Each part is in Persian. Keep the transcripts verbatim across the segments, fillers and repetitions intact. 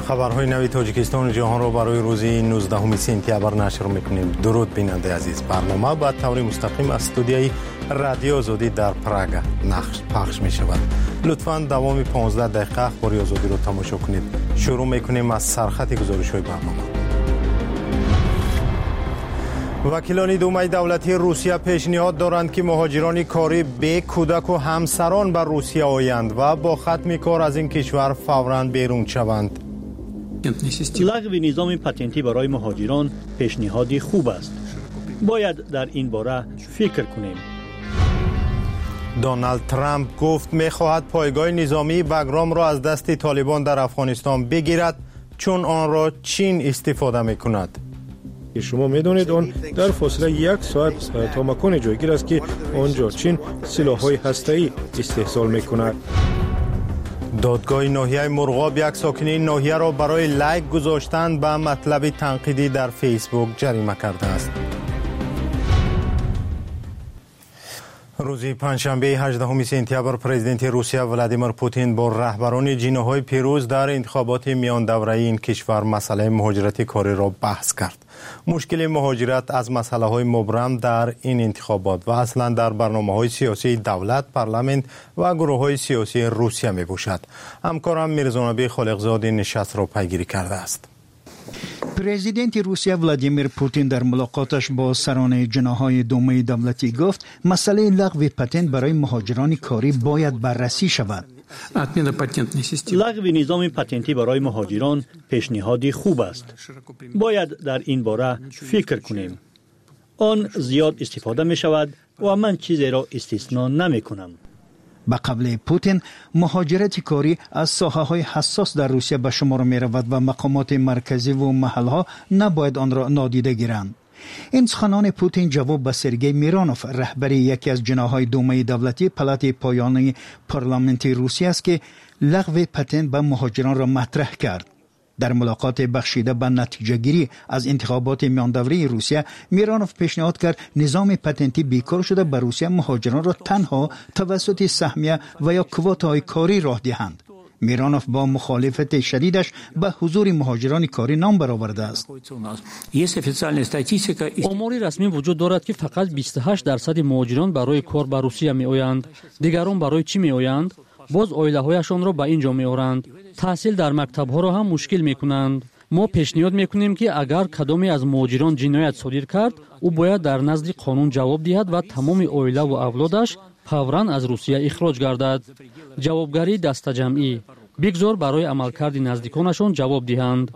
خبرهای نوی تاجیکستان جهان را برای روز نوزدهم سپتامبر نشر میکنیم. درود بیننده عزیز. برنامه با طور مستقیم از استودیوی رادیو آزادی در پراگ نقش پخش می شود. لطفاً دوام پانزده دقیقه اخبار آزادی را تماشا کنید. شروع میکنیم از سرخط گزارش‌های برنامه. وکیلان دومه دولتی روسیه پیشنهاد دارند که مهاجران کاری به کودک و همسران به روسیه آیند و با ختم کار از این کشور فوراً بیرون شوند. لغو نظام پتنتی برای مهاجران پیشنهادی خوب است. باید در این باره فکر کنیم. دونالد ترامپ گفت می‌خواهد پایگاه نظامی بگرام را از دست طالبان در افغانستان بگیرد چون آن را چین استفاده می‌کند. شما می‌دانید آن در فاصله یک ساعت تا مکان جایگیر است که آنجا چین سلاح‌های هسته‌ای استحصال می‌کند. دادگاه ناحیه مرغاب یک ساکنه ناحیه را برای لایک گذاشتن به مطلب تنقیدی در فیسبوک جریمه کرده است. روز پنجشنبه هجدهم سپتامبر پرزیدنت روسیه ولادیمیر پوتین با رهبران جناح‌های پیروز در انتخابات میان دوره این کشور مسئله مهاجرت کاری را بحث کرد. مشکل مهاجرت از مسئله‌های مبرم در این انتخابات و اصلا در برنامه‌های سیاسی دولت، پارلمان و گروه‌های سیاسی روسیه می‌باشد. همکارم میرزانبی خالقزاد این نشست را پیگیری کرده است. پرزیدنت روسیه ولادیمیر پوتین در ملاقاتش با سران جناح‌های دومه دولتی گفت مسئله لغو پتنت برای مهاجران کاری باید بررسی شود. لغو نظام پتنتی برای مهاجران پیشنهادی خوب است. باید در این باره فکر کنیم. آن زیاد استفاده می شود و من چیزی را استثنا نمی کنم. به قبل پوتین مهاجرت کاری از ساحه‌های حساس در روسیه به شمار می رود و مقامات مرکزی و محلها نباید آن را نادیده گیرند. این سخنان پوتین جواب به سرگئی میرانوف رهبر یکی از جناح‌های دومه دولتی پلات پایانی پارلمانتی روسیه است که لغو پتنت به مهاجران را مطرح کرد. در ملاقات بخشیده به نتیجه گیری از انتخابات میان دوره روسیه میرانوف پیشنهاد کرد نظام پتنتی بیکار شده به روسیه مهاجران را تنها توسط سهمیه و یا کوتاهای کاری راه دهند. میرانوف با مخالفت شدیدش به حضور مهاجران کاری نام برآورده است. آماری رسمی وجود دارد که فقط بیست و هشت درصد مهاجران برای کار به روسیه می آیند. دیگران برای چی می آیند؟ باز عائله‌هایشان را به اینجا می آورند. تحصیل در مکتب‌ها را هم مشکل می کنند. ما پیشنهاد می کنیم که اگر کدامی از مهاجران جنایت صادر کرد، او باید در نزد قانون جواب دهد و تمام عائله و اولادش فوراً از روسیه اخراج گردد. جوابگری دست جمعی بگذار برای عملکرد نزدیکانشان جواب دهند.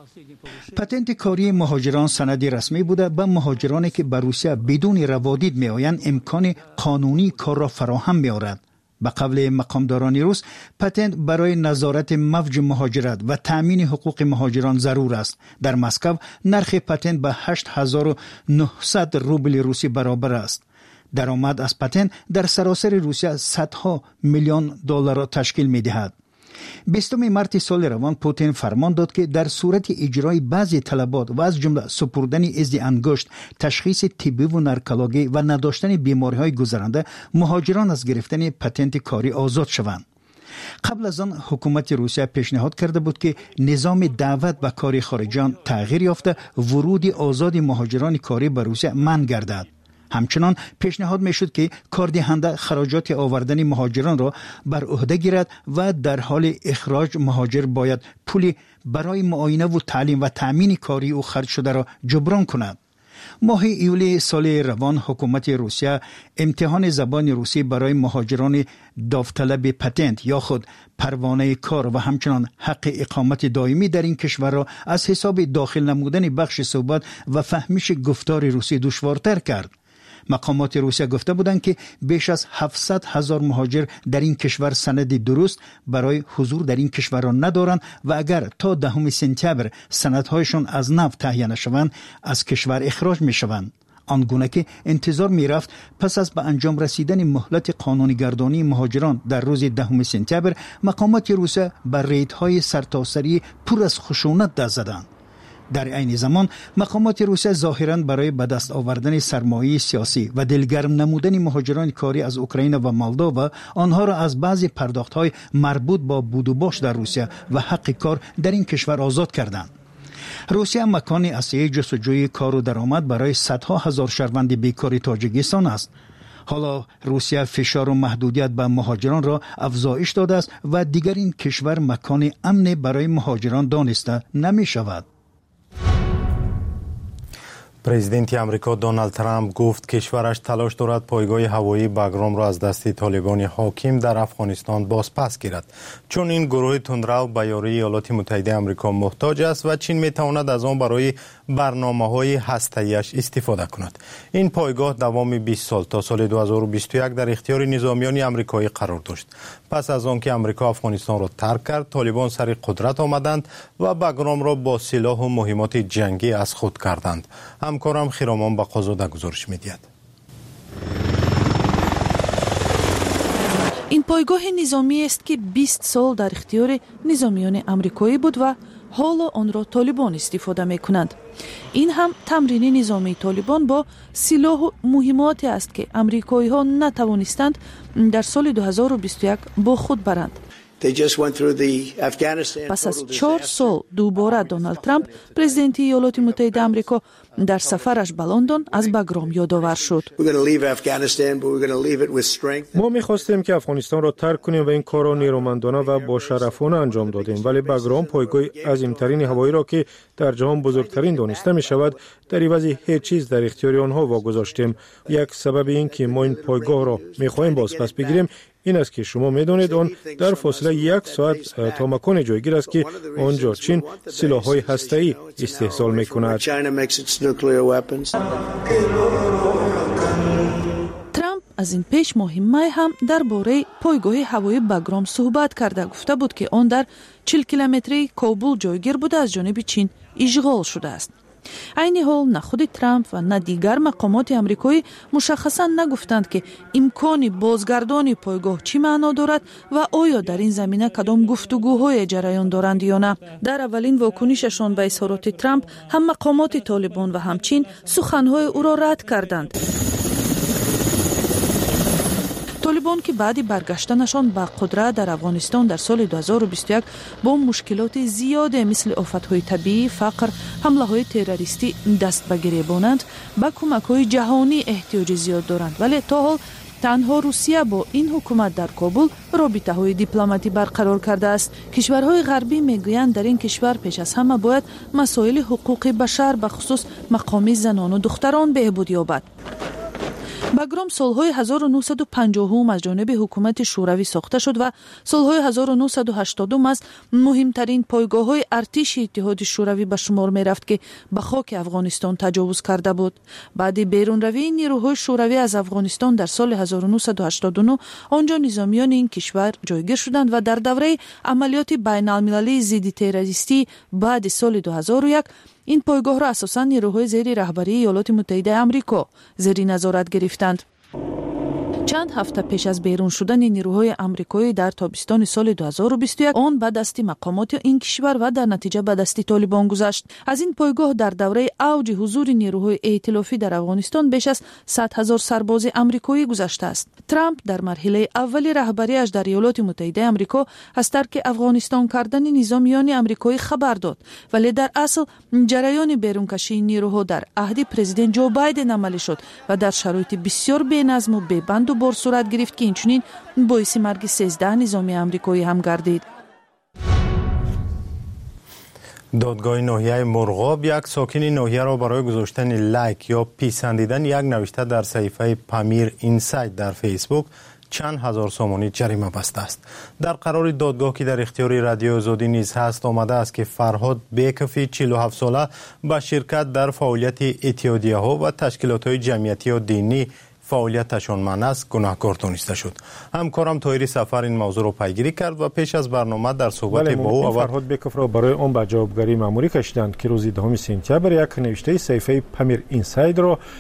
پتنت کاری مهاجران سندی رسمی بوده به مهاجرانی که به روسیه بدون روادید می آیند امکان قانونی کار را فراهم می آورد. به قول مقامداران روس پتنت برای نظارت موج مهاجرت و تأمین حقوق مهاجران ضرور است. در مسکو نرخ پتنت به هشت هزار و نهصد روبل روسی برابر است. درآمد از پتنت در سراسر روسیه صدها میلیون دلار را تشکیل می دهد. بیستم مارس سال روان پوتین فرمان داد که در صورت اجرای بعضی طلبات و از جمله سپردن ازد انگشت، تشخیص طبی و نارکولوژی و نداشتن بیماری‌های گذرنده مهاجران از گرفتن پتنت کاری آزاد شوند. قبل از آن حکومت روسیه پیشنهاد کرده بود که نظام دعوت به کار خارجیان تغییر یافته ورود آزاد مهاجران کاری به روسیه منع گردد. همچنان پیشنهاد میشد که کاردهنده خراجات آوردن مهاجران را بر عهده گیرد و در حال اخراج مهاجر باید پولی برای معاینه و تعلیم و تأمین کاری او خرج شده را جبران کند. ماه ایولی سال روان حکومت روسیه امتحان زبان روسی برای مهاجران داوطلب پتنت یا خود پروانه کار و همچنان حق اقامت دائمی در این کشور را از حساب داخل نمودن بخش صحبت و فهمیش گفتار روسی دشوارتر کرد. مقامات روسیه گفته بودند که بیش از هفتصد هزار مهاجر در این کشور سند درست برای حضور در این کشور را ندارند و اگر تا دهم سپتامبر سندهایشان از نو تهیه نشوند از کشور اخراج می شوند. آنگونه که انتظار می رفت پس از به انجام رسیدن مهلت قانونی گردانی مهاجران در روز دهم سپتامبر مقامات روسیه بر ریدهای سرتاسری پر از خشونت دست زدند. در عین زمان مقامات روسیه ظاهراً برای به دست آوردن سرمایه سیاسی و دلگرم نمودن مهاجران کاری از اوکراین و مولداوا آنها را از بعضی پرداخت‌های مربوط با بود و باش در روسیه و حق کار در این کشور آزاد کردند. روسیه مکان اصلی جستجوی کار و درآمد برای صدها هزار شهروند بیکار تاجیکستان است. حالا روسیه فشار و محدودیت به مهاجران را افزایش داده است و دیگر این کشور مکان امن برای مهاجران دانسته نمی شود. پرزیدنت آمریکا دونالد ترامپ گفت کشورش تلاش دارد پایگاه هوایی باگرام را از دست طالبان حاکم در افغانستان بازپس گیرد، چون این گروه تندرو به یاری ایالات متحده آمریکا محتاج است و چین می تواند از آن برای برنامه‌های هسته‌ایش استفاده کند. این پایگاه دوام بیست سال تا سال دو هزار و بیست و یک در اختیار نظامیان آمریکایی قرار داشت. پس از آنکه آمریکا افغانستان را ترک کرد، طالبان سر قدرت آمدند و باگرام را با سلاح و مهمات جنگی از خود کردند. همکارم خیرامان با قازاده گزارش می‌دهد. این پایگاه نظامی است که بیست سال در اختیار نظامیان آمریکایی بود و حالا آن را طالبان استفاده می‌کنند. این هم تمرین نظامی طالبان با سلاح و مهماتی است که آمریکایی‌ها نتوانستند در سال دو هزار و بیست و یک با خود برند. پس از چهار سال دوباره دونالد ترامپ پرزیدنت ایالات متحده آمریکا در سفرش به لندن از باگرام یادآور شد. ما می‌خواستیم که افغانستان را ترک کنیم و این کار را نیرومندانه و با شرفانه انجام دادیم، ولی باگرام پایگاه عظیم‌ترین هوایی را که در جهان بزرگترین دانسته می‌شود در عوض هیچ چیز در اختیار آنها واگذاشتیم. یک سبب این که ما این پایگاه را می‌خواهیم بازپس بگیریم این است که شما می‌دانید آن در فاصله یک ساعت تا مکان جایگیر است که آنجا چین سلاح‌های هسته‌ای استحصال می‌کند. ترامپ از این پیش ماه می هم درباره پایگاه هوایی باگرام صحبت کرده، گفته بود که آن در چهل کیلومتری کابل جایگیر بوده از جانب چین اشغال شده است. عین حال نه خود ترامپ و نه دیگر مقامات آمریکایی مشخصا نگفتند که امکان بازگردانی پایگاه چی معنا دارد و آیا در این زمینه کدام گفتگوهای جریان دارند یا نه. در اولین واکنششان به اظهارات ترامپ هم مقامات طالبان و هم چین سخنهای او را رد کردند. طالبان که بعد برگشتنشان به قدرت در افغانستان در سال دو هزار و بیست و یک با مشکلات زیاد مثل آفت‌های طبیعی، فقر، حمله‌های تروریستی دست به گریبانند، به کمک‌های جهانی احتیاج زیاد دارند، ولی تا حال تنها روسیه با این حکومت در کابل رابطه‌های دیپلماتی برقرار کرده است. کشورهای غربی میگویند در این کشور پیش از همه باید مسائل حقوق بشر به خصوص مقام زنان و دختران بهبود یابد. باگرام سالهای هزار و نهصد و پنجاه از جانب حکومت شوروی ساخته شد و سالهای هزار و نهصد و هشتاد از مهمترین پایگاه‌های ارتش اتحاد شوروی به شمار می رفت که به خاک افغانستان تجاوز کرده بود. بعد بیرون روی نیروهای شوروی از افغانستان در سال هزار و نهصد و هشتاد و نه آنجا نظامیان این کشور جایگیر شدند و در دوره عملیات بین‌المللی ضد تروریستی بعد سال دو هزار و یک این پایگاه را اساساً نیروهای زیر رهبری ایالات متحده آمریکا زیر نظارت گرفتند. چند هفته پیش از بیرون شدن نیروهای آمریکایی در تابستان سال دو هزار و بیست و یک آن به دست مقامات این کشور و در نتیجه به دست طالبان گذشت. از این پایگاه در دوره اوج حضور نیروهای ائتلافی در افغانستان بیش از صد هزار سرباز آمریکایی گذشته است. ترامپ در مرحله اول رهبریش در ایالات متحده آمریکا از ترک افغانستان کردن نظامیان آمریکایی خبر داد، ولی در اصل جریان بیرونکشی نیروها در عهد پرزیدنت جو بایدن عملی شد و در شرایط بسیار بی‌نظم و بی‌بند و بار صورت گرفت که اینچنین باعث مرگ سیزده نظامی آمریکایی هم گردید. دادگاه ناحیه مرغاب یک ساکن ناحیه را برای گذاشتن لایک یا پیسندیدن یک نوشته در صفحه پامیر اینسایت در فیسبوک چند هزار سومانی جریمه بسته است. در قرار دادگاه که در اختیار رادیو آزادی نیز هست آمده است که فرهاد بیکفی چهل و هفت ساله با شرکت در فعالیت اتحادیه ها و تشکیلات های جمعیتی و دینی فعالیتشان منع است گناهکار دانسته شد. همکارم طاهری سفر این موضوع را پیگیری کرد و پیش از برنامه در صحبت با او فرهاد بیکف را برای آن به جوابگری ماموری کشیدند که روز دهم سپتامبر یک نوشته صفحه پامیر اینساید را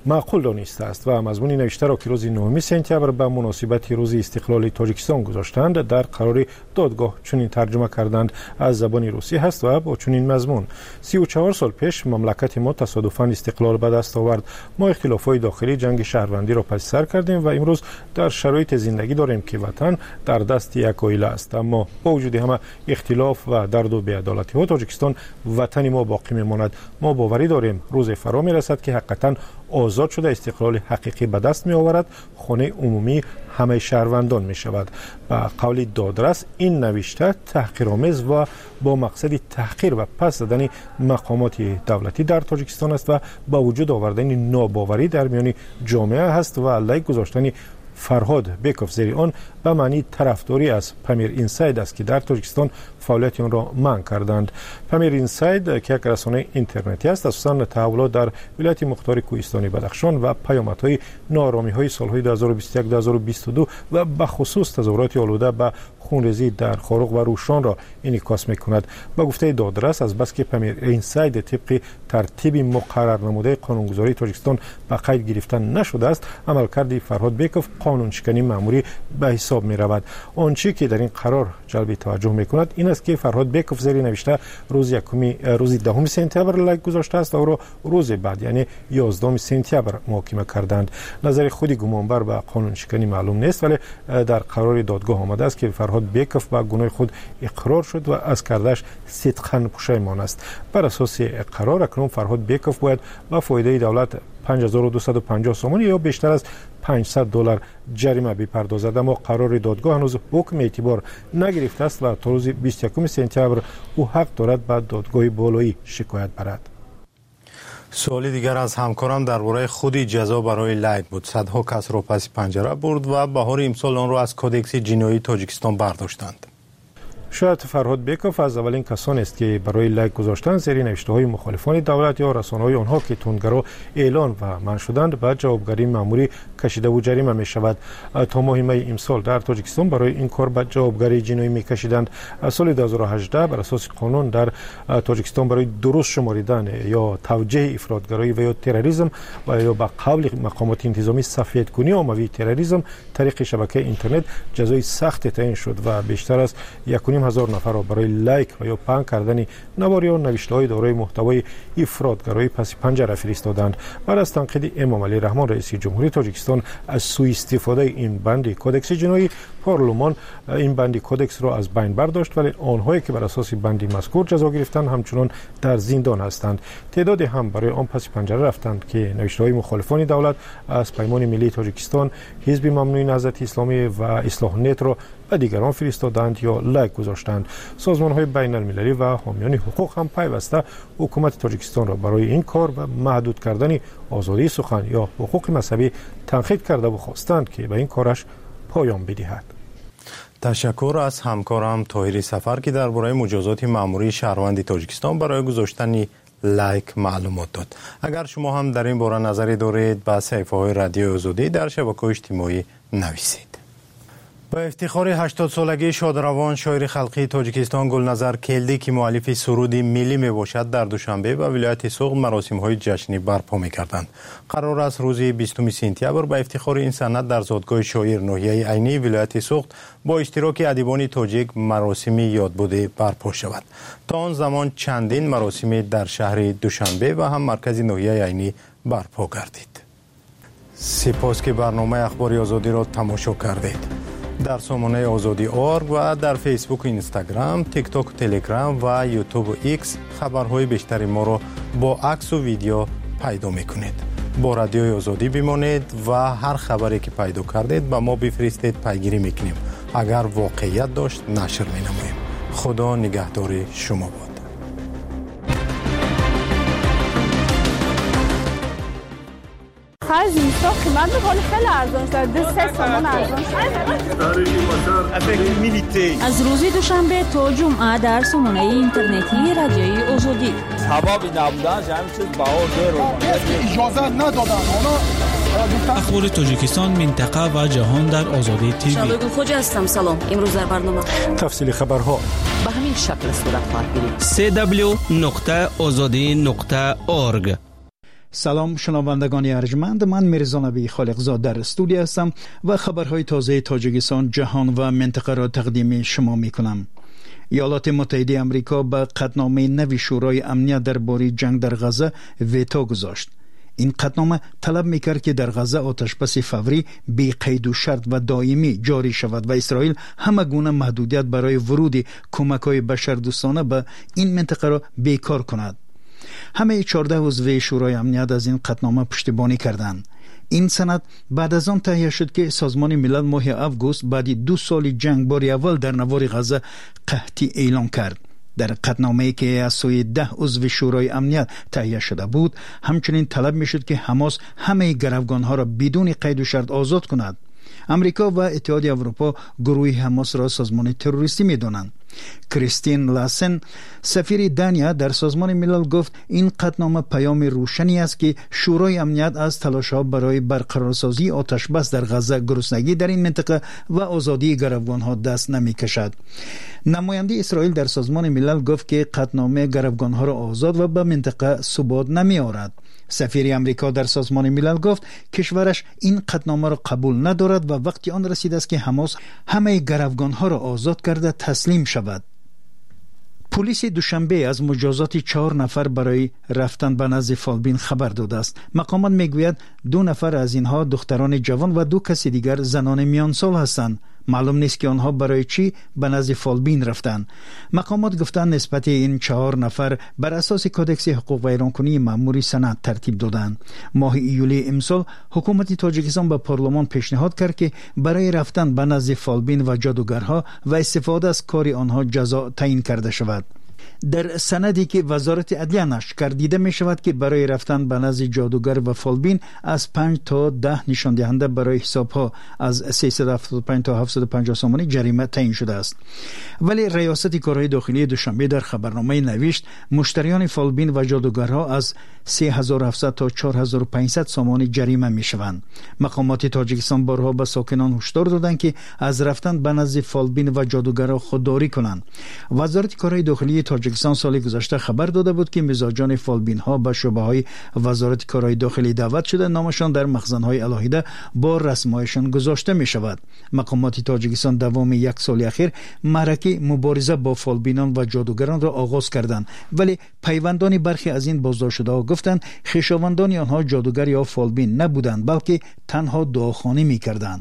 معقول دانسته است و مضمون نوشته را که روز نهم سپتامبر به مناسبت روز استقلال تاجیکستان گذاشتند در قرار دادگاه چنین ترجمه کردند از زبان روسی هست و با چنین مضمون: سی و چهار سال پیش مملکت ما تصادفاً استقلال به دست آورد. ما اختلافات داخلی جنگ شهروندی را پس سر کردیم و امروز در شرایط زندگی داریم که وطن در دست یک عائله است. اما با وجود همه اختلاف و درد و بی‌عدالتی ها تاجیکستان وطن ما باقی میماند. ما باوری داریم روز فرا میرسد که حقیقتاً آزاد شده استقلال حقیقی به دست می آورد، خانه عمومی همه شهروندان می شود. به قول دادرس این نوشته تحقیرآمیز و با مقصد تحقیر و پس زدن مقامات دولتی در تاجیکستان است و با وجود آوردن ناباوری در میان جامعه است و علیه گذاشتن فرهاد بیکوف زیر آن به معنی طرفداری از پامیر اینساید است که در تاجیکستان فعالیت آن را منع کردند. پامیر اینساید که یک رسانه اینترنتی است، اساساً تحولات در ولایت مختار کوهستانی بدخشان و پیامدهای ناآرامی‌های سال‌های دو هزار و بیست و یک دو هزار و بیست و دو و به خصوص تظاهرات آلوده به خونریزی در خاروق و روشان را انعکاس می‌کند. با گفته دادرس از بس که پامیر اینساید طبق ترتیب مقرر نموده قانونگذاری تاجیکستان به قید گرفتن نشده است، عملکرد فرهاد بیکوف قانون شکنی مأموری به حساب می‌رود. آنچه که در این قرار جلب توجه می‌کند این است که فرهاد بیکوف زیر نوشته روز یکم روز دهم سپتامبر لایک گذاشته است و او را روز بعد یعنی یازدهم سپتامبر محاکمه کردند. نظر خود گمانبر به قانون شکنی معلوم نیست، ولی در قرار دادگاه آمده است که فرهاد بیکوف به گناه خود اقرار شد و از کردش صدقاً پشیمان است. بر اساس قرار اکنون فرهاد بیکوف باید با فایده دولت پنج هزار و دویست و پنجاه سومانی یا بیشتر از پانصد دلار جریمه بپردازد. اما قرار دادگاه هنوز حکم اعتبار نگرفته است و تا روز بیست و یکم سپتامبر او حق دارد به دادگاه بالایی شکایت برد. سوالی دیگر از همکارم درباره خود جزا برای لایک بود. صدها کس را پس پنجره برد و بهار امسال آن را از کدکس جنایی تاجیکستان برداشتند. شاید فرهاد بیکوف از اولین کسانی است که برای لایک گذاشتن زیر نوشته‌های مخالفان دولت یا رسانه‌های آنها که تندگرا اعلان و منع شدند به جوابگری مأموری کشیده و جریمه می شود. تا ماه می امسال در تاجیکستان برای این کار به جوابگری جنایی می کشیدند. سال دو هزار و هجده بر اساس قانون در تاجیکستان برای درست شماریدن یا توجیه افراطگرایی و یا تروریسم و یا به قول مقامات انتظامی سفیدکنی عمومی تروریسم طریق شبکه اینترنت جزای سخت تعیین شد و بیشتر از یک و نیم هزار نفر را برای لایک و یا پنگ کردن نواری و نوشته‌های دارای محتوای افراطگرایی پس پنجره فرستادند. بعد از تنقید امام علی رحمان رئیس جمهوری تاجیکستان از سوء استفاده این بند کدکس جنایی، پارلمان این بند کدکس را از بین برداشت، ولی آنهایی که بر اساس بند مذکور جزا گرفتند همچنان در زندان هستند. تعدادی هم برای آن پس پنجره رفتند که نوشته‌های مخالفان دولت از پیمان ملی تاجیکستان، حزب ممنوع نهضت اسلامی و اصلاح نت را و دیگران فرستادند یا لایک گذاشتند. سازمان‌های بین‌المللی و حامیان حقوق هم پیوسته حکومت تاجیکستان را برای این کار و محدود کردن آزادی سخن یا حقوق مذهبی تنقید کرده و خواستند که به این کارش پایان بدهد. تشکر از همکارم طاهر سفر که درباره مجازات مأموری شهروند تاجیکستان برای گذاشتن لایک معلومات داد. اگر شما هم در این باره نظری دارید به صفحه‌های رادیو آزادی در شبکه‌های اجتماعی نویسید. با افتخار هشتاد سالگی شادروان شاعر خلقی تاجیکستان گلنظر کلدی که مؤلف سرود ملی می باشد در دوشنبه و ولایت سوق مراسم های جشنی برپا می کردند. قرار است روز بیستم سپتامبر با افتخار این سند در زادگاه شاعر ناحیه عینی ولایت سوق با اشتراک ادیبان تاجیک مراسم یادبوده برپا شود. تا آن زمان چندین مراسم در شهر دوشنبه و هم مرکز ناحیه عینی برپا گردید. سپاس که برنامه اخبار آزادی را تماشا کردید. در سامانه آزادی آرگ و در فیسبوک، اینستاگرام، تیک تاک، تلگرام و یوتیوب و ایکس خبرهای بیشتری ما را با عکس و ویدیو پیدا میکنید. با رادیوی آزادی بمانید و هر خبری که پیدا کردید با ما بفرستید، پیگیری میکنیم. اگر واقعیت داشت نشر مینماییم. خدا نگهدار شما باد. خرج اینستا قیمت به حال خیلی ارزان شد. دو سه سامان ارزان شد. از روز دوشنبه تا جمعه در سامانه اینترنتی رادیوی آزادی. سببی نبودن همین چیز بها زیرو. اجازه ندادن. اخبار تاجیکستان، منطقه و جهان در آزادی تیوی. شالوگو خوجا هستم. سلام. امروز در برنامه تفصیل خبرها به همین شکل صورت خواهد گرفت. دبلیو دبلیو دبلیو نقطه آزادی نقطه اورگ. سلام شنوندگان ارجمند، من میرزا نبی خالقزاد در استودیو هستم و خبرهای تازه تاجیکستان، جهان و منطقه را تقدیم شما میکنم. ایالات متحده آمریکا به قطعنامه نوی شورای امنیت درباره جنگ در غزه ویتو گذاشت. این قطعنامه طلب میکرد که در غزه آتشبس فوری بی قید و شرط و دائمی جاری شود و اسرائیل همه گونه محدودیت برای ورود کمک‌های بشردوستانه به این منطقه را بیکار کند. همه چهارده عضو شورای امنیت از این قطعنامه پشتیبانی کردند. این سند بعد از آن تهیه شد که سازمان ملل ماه آگوست بعد دو سال جنگ بار اول در نوار غزه قحطی اعلان کرد. در قطعنامه‌ای که از سوی ده عضو شورای امنیت تهیه شده بود، همچنین طلب می‌شد که حماس همه گروگان‌ها را بدون قید و شرط آزاد کند. امریکا و اتحادیه اروپا گروه حماس را سازمان تروریستی می‌دانند. کریستین لاسن، سفیر دانیا در سازمان ملل، گفت این قطعنامه پیام روشنی است که شورای امنیت از تلاش‌ها برای برقرارسازی آتشبس در غزه، گرسنگی در این منطقه و آزادی گروگان‌ها دست نمی‌کشد. نماینده اسرائیل در سازمان ملل گفت که قطعنامه گروگان‌ها را آزاد و به منطقه ثبات نمی‌آورد. سفیر امریکا در سازمان ملل گفت کشورش این قطعنامه را قبول ندارد و وقتی آن رسیده است که حماس همه گروگان‌ها را آزاد کرده تسلیم شود. پلیس دوشنبه از مجازات چهار نفر برای رفتن به نزد فالبین خبر داده است. مقامات میگوید دو نفر از اینها دختران جوان و دو کسی دیگر زنان میان سال هستند. معلوم نیست که آنها برای چی به نزد فالبین رفتند. مقامات گفتند نسبت این چهار نفر بر اساس کدکس حقوق ویرانکنی مأموری سند ترتیب دادند. ماه ایولی امسال حکومت تاجیکستان به پارلمان پیشنهاد کرد که برای رفتن به نزد فالبین و جادوگرها و استفاده از کار آنها جزا تعیین کرده شود. در سندی که وزارت عدلیه نشر کرد دیده می شود که برای رفتن به نزد جادوگر و فالبین از پنج تا ده نشان دهنده برای حساب ها از سیصد و هفتاد و پنج تا هفتصد و پنجاه سامانی جریمه تعیین شده است. ولی ریاست کارهای داخلی دوشنبه در خبرنامه نوشت مشتریان فالبین و جادوگرها از سه هزار و هفتصد تا چهار هزار و پانصد سامانی جریمه می شوند. مقامات تاجیکستان بارها به ساکنان هشدار دادند که از رفتن به نزد فالبین و جادوگرها خودداری کنند. وزارت کارهای داخلی تاجیکستان سال گذشته خبر داده بود که مزاجان فالبین ها به شعبه های وزارت کارهای داخلی دعوت شده نامشان در مخزن های الهیده با رسمایشان گذاشته می شود. مقامات تاجیکستان دوام یک سال اخیر معرکه مبارزه با فالبینان و جادوگران را آغاز کردند، ولی پیوندان برخی از این بازداشت شده ها گفتند خویشاوندان آنها جادوگر یا فالبین نبودند بلکه تنها دعاخوانی می کردند.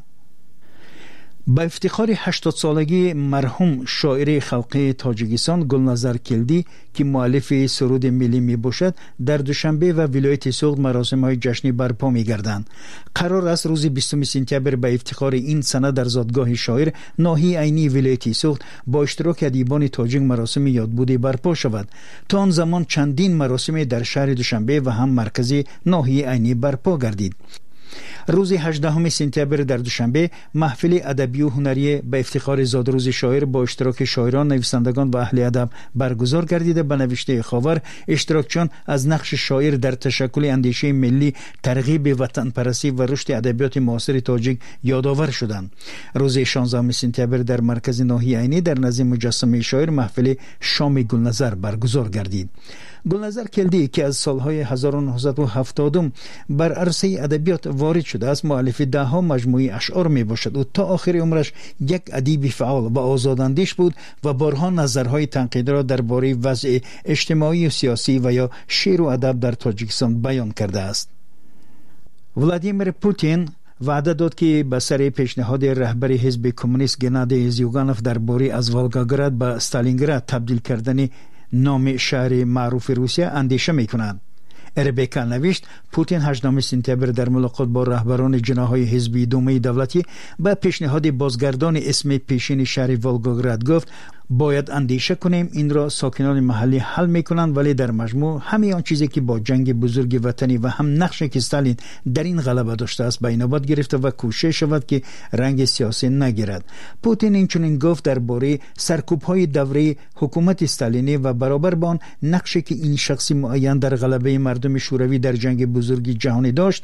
با افتخار هشتاد سالگی مرحوم شاعر خلقی تاجیکستان گلنظر کلدی که مؤلف سرود ملی می باشد، در دوشنبه و ولایت سوخت مراسم های جشنی برپا می گردند. قرار است روز بیستم سپتامبر به افتخار این سنه در زادگاه شاعر ناحیه عینی ولایت سوخت با اشتراک ادیبان تاجیک مراسم یادبودی برپا شود. تا آن زمان چندین مراسم در شهر دوشنبه و هم مرکزی ناحیه عینی برپا گردید. روز هجدهم سپتامبر در دوشنبه محفل ادبی و هنری به افتخار زادروز شاعر با اشتراک شاعران، نویسندگان و اهل ادب برگزار گردیده. به نوشته خاور اشتراکچیان از نقش شاعر در تشکل اندیشه ملی، ترغیب وطن پرستی و رشد ادبیات معاصر تاجیک یادآور شدند. روز شانزدهم سپتامبر در مرکز ناحیه عینی در نزد مجسمه شاعر محفل شام گلنظر برگزار گردید. گلنظر کلدی که از سالهای هزار و نهصد و هفتاد بر عرصه ادبیات وارد شده است، مؤلف ده ها مجموعه اشعار می باشد و تا آخر عمرش یک ادیب فعال و آزاداندیش بود و بارها نظرهای تنقیدی را درباره وضع اجتماعی و سیاسی و یا شعر و ادب در تاجیکستان بیان کرده است. ولادیمیر پوتین وعده داد که به سر پیشنهاد رهبر حزب کمونیست گنادی زیوگانوف درباره از ولگاگراد به استالینگراد تبدیل کردن نام شهر معروف روسیه اندیشه می کند. ربکا نوشت پوتین هجدهم سپتامبر در ملاقات با رهبران جناح‌های حزبی دومه دولتی به پیشنهاد بازگردان اسم پیشین شهر ولگاگراد گفت باید اندیشه کنیم، این را ساکنان محلی حل میکنند، ولی در مجموع همه آن چیزی که با جنگ بزرگ وطنی و هم نقشی که استالین در این غلبه داشته است به نوبت گرفته و کوشش شود که رنگ سیاسی نگیرد. پوتین اینچنین گفت درباره سرکوب‌های دوره حکومت استالینی و برابر با آن نقشی که این شخص معین در غلبه مردم شوروی در جنگ بزرگ جهانی داشت،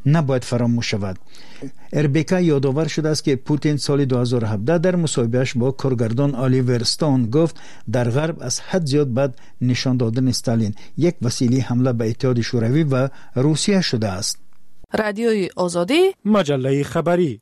نباید فراموش شود. اربیکا یادآور شده است که پوتین سال دو هزار و هفده در مصاحبهش با کارگردان آلیور استون گفت در غرب از حد زیاد بد نشان دادن استالین یک وسیله حمله به اتحاد شوروی و روسیه شده است. رادیوی آزادی، مجله خبری.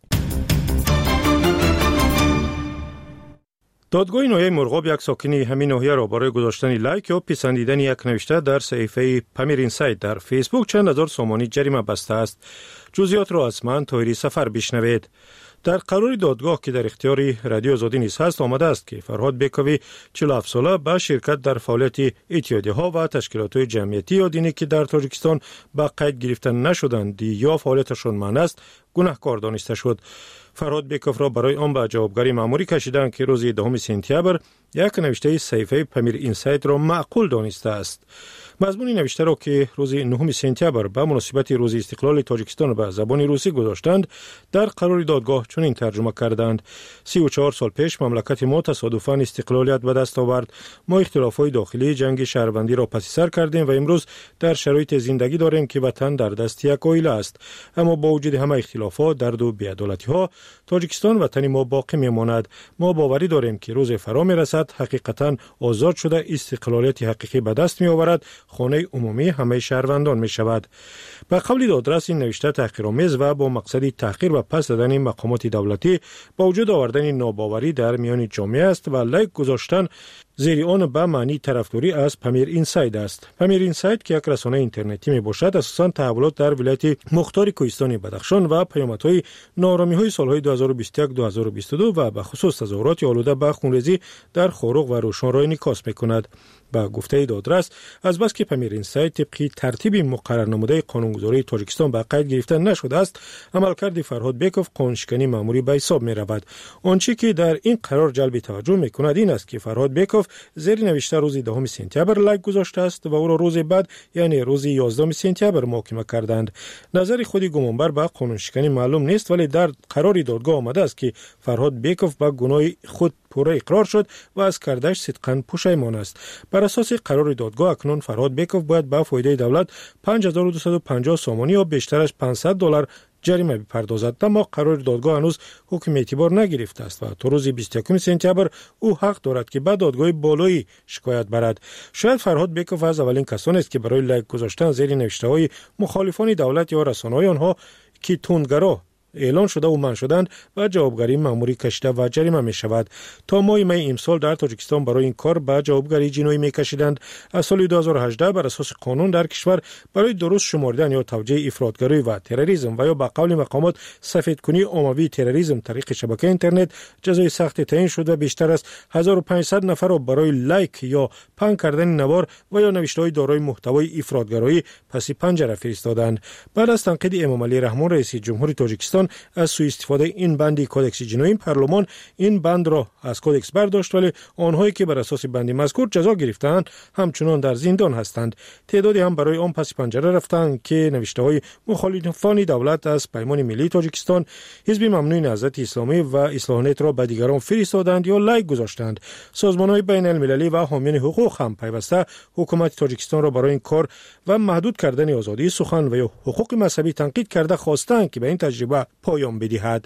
دادگاه ناحیه مرغاب یک ساکنی همین ناحیه را برای گذاشتن لایک یا پسندیدن یک نوشته در صفحه پامیر اینسایت در فیسبوک چند هزار سومانی جریمه بسته است. جزئیات را از من طاهری سفر بشنوید. در قرار دادگاه که در اختیار رادیو آزادی نیز هست آمده است که فرهاد بیکوی چهل و هفت ساله به شرکت در فعالیت اتحادیه‌ها و تشکیلات جمعیتی یا دینی که در تاجیکستان به قید گرفتن نشدند یا فعالیتشان منع است گناهکار دانسته شد. فرهاد بیکوف را برای آن به جوابگری مأموری کشیدند که روز دهم سپتامبر یک نوشته صحیفه پامیر اینسایت را معقول دانسته است. مضمون نوشته را که روز نهم سپتامبر به مناسبت روز استقلال تاجیکستان به زبان روسی گذاشتند در قرار دادگاه چنین ترجمه کردند: سی و چهار سال پیش مملکت ما تصادفاً استقلالیت به دست آورد. ما اختلافات داخلی جنگ شهروندی را پس سر کردیم و امروز در شرایط زندگی داریم که وطن در دست یک عائله است. اما با وجود همه اختلافات، درد و بی‌عدالتی‌ها، تاجیکستان وطن ما باقی میماند. ما باوری داریم که روز فرا میرسد حقیقتاً آزاد شده استقلالیت حقیقی به دست می آورد، خانه عمومی همه شهروندان می شود. به قول دادرس این نوشته تحقیرآمیز و با مقصد تحقیر و پس دادن مقامات دولتی با وجود آوردن ناباوری در میان جامعه است و لایک گذاشتن زیر آن به معنی طرفداری از پامیر اینسایت است. پامیر اینسایت که یک رسانه اینترنتی می باشد اساساً تحولات در ولایت مختار کوهستان بدخشان و پیامدهای ناآرامی‌های سالهای دو هزار و بیست و یک دو هزار و بیست و دو و به خصوص تظاهرات آلوده به خونریزی در خاروق و روشن را انعکاس می‌کند. با گفته دادرس از بس که پامیر اینسایت طبق ترتیب مقرر نموده قانونگذاری تاجیکستان به قید گرفتن نشده است، عملکرد فرهاد بیکوف قانونشکنی مأموری به حساب می رود. آنچه که در این قرار جلب توجه می کند این است که فرهاد بیکوف زیر نوشته روز دهم سپتامبر لایک گذاشته است و او را روز بعد یعنی روز یازدهم سپتامبر محاکمه کردند. نظر خود گمانبر به قانونشکنی معلوم نیست، ولی در قرار دادگاه آمده است که فرهاد بیکوف به گناه خود پوره اقرار شد و از کردش صدقاً پشیمان است. بر اساس قرار دادگاه اکنون فرهاد بیکوف باید به فایده دولت پنج هزار و دویست و پنجاه سومانی یا بیشترش پانصد دلار جریمه بپردازد. اما قرار دادگاه هنوز حکم اعتبار نگرفته است و تا روز بیست و یکم سپتامبر او حق دارد که به دادگاه بالایی شکایت برد. شاید فرهاد بیکوف از اولین کسانی است که برای لایک گذاشتن زیر نوشته‌های مخالفان دولت یا رسانه‌های آنها که تندگرا اعلان شده و منع شدند و جوابگری مأموری کشیده و جریمه می شود. تا ماه می امسال در تاجیکستان برای این کار به جوابگری جنایی می کشیدند. از سال دو هزار و هجده بر اساس قانون در کشور برای درست شمردن یا توجیه افراطگری و تروریسم و یا به قول مقامات سفیدکنی عمومی تروریسم طریق شبکه اینترنت جزای سخت تعیین شد و بیشتر از هزار و پانصد نفر را برای لایک یا پنگ کردن نوار و یا نوشته‌های دارای محتوای افراطگرایی پس پنجره فرستادند. بعد از تنقید امام علی رحمان رئیس جمهوری تاجیکستان از سوء استفاده این بند کودکس جنایی، پارلمان این بند را از کودکس برداشت، ولی آنهایی که بر اساس بند مذکور جزا گرفتند همچنان در زندان هستند. تعدادی هم برای آن پس پنجره رفتند که نوشته‌های مخالفان دولت از پیمان ملی تاجیکستان، حزب ممنوع نهضت اسلامی و اصلاح نت را به دیگران فرستادند یا لایک گذاشتند. سازمان‌های بین المللی و حامیان حقوق هم پیوسته حکومت تاجیکستان را برای این کار و محدود کردن آزادی سخن و یا حقوق مذهبی تنقید کرده خواستند که به این تجربه پایان بدهد.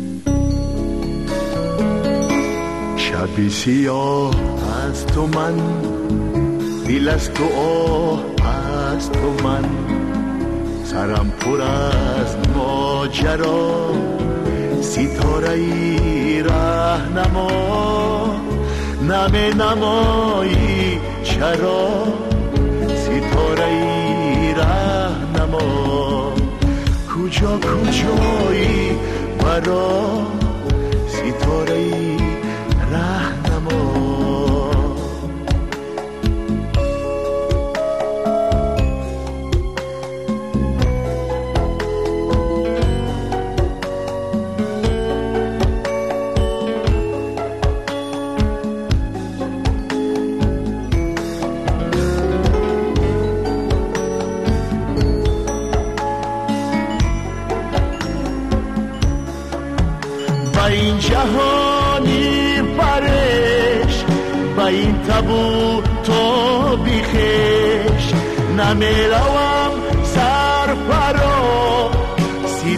شبی سیاه از تو من، دل از تو آه از تو من، سرم پر از ماجرا، ستاره ای رهنما، نم نمایی چرا، ستاره ای رهنما، کجا کجایی برا، ستاره ای رهنما. این جهانی پرش با این تبو تو بیخش، نمیروم سر پرا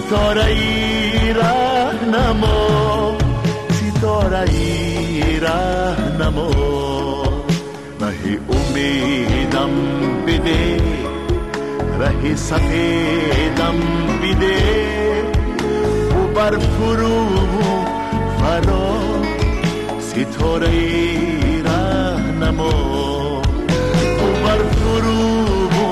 ستاره ای رهنما ستاره ای رهنما ره امیدم بده ره سفیدم بده و بر فرو فرا ستاره ای رهنما و بر فرو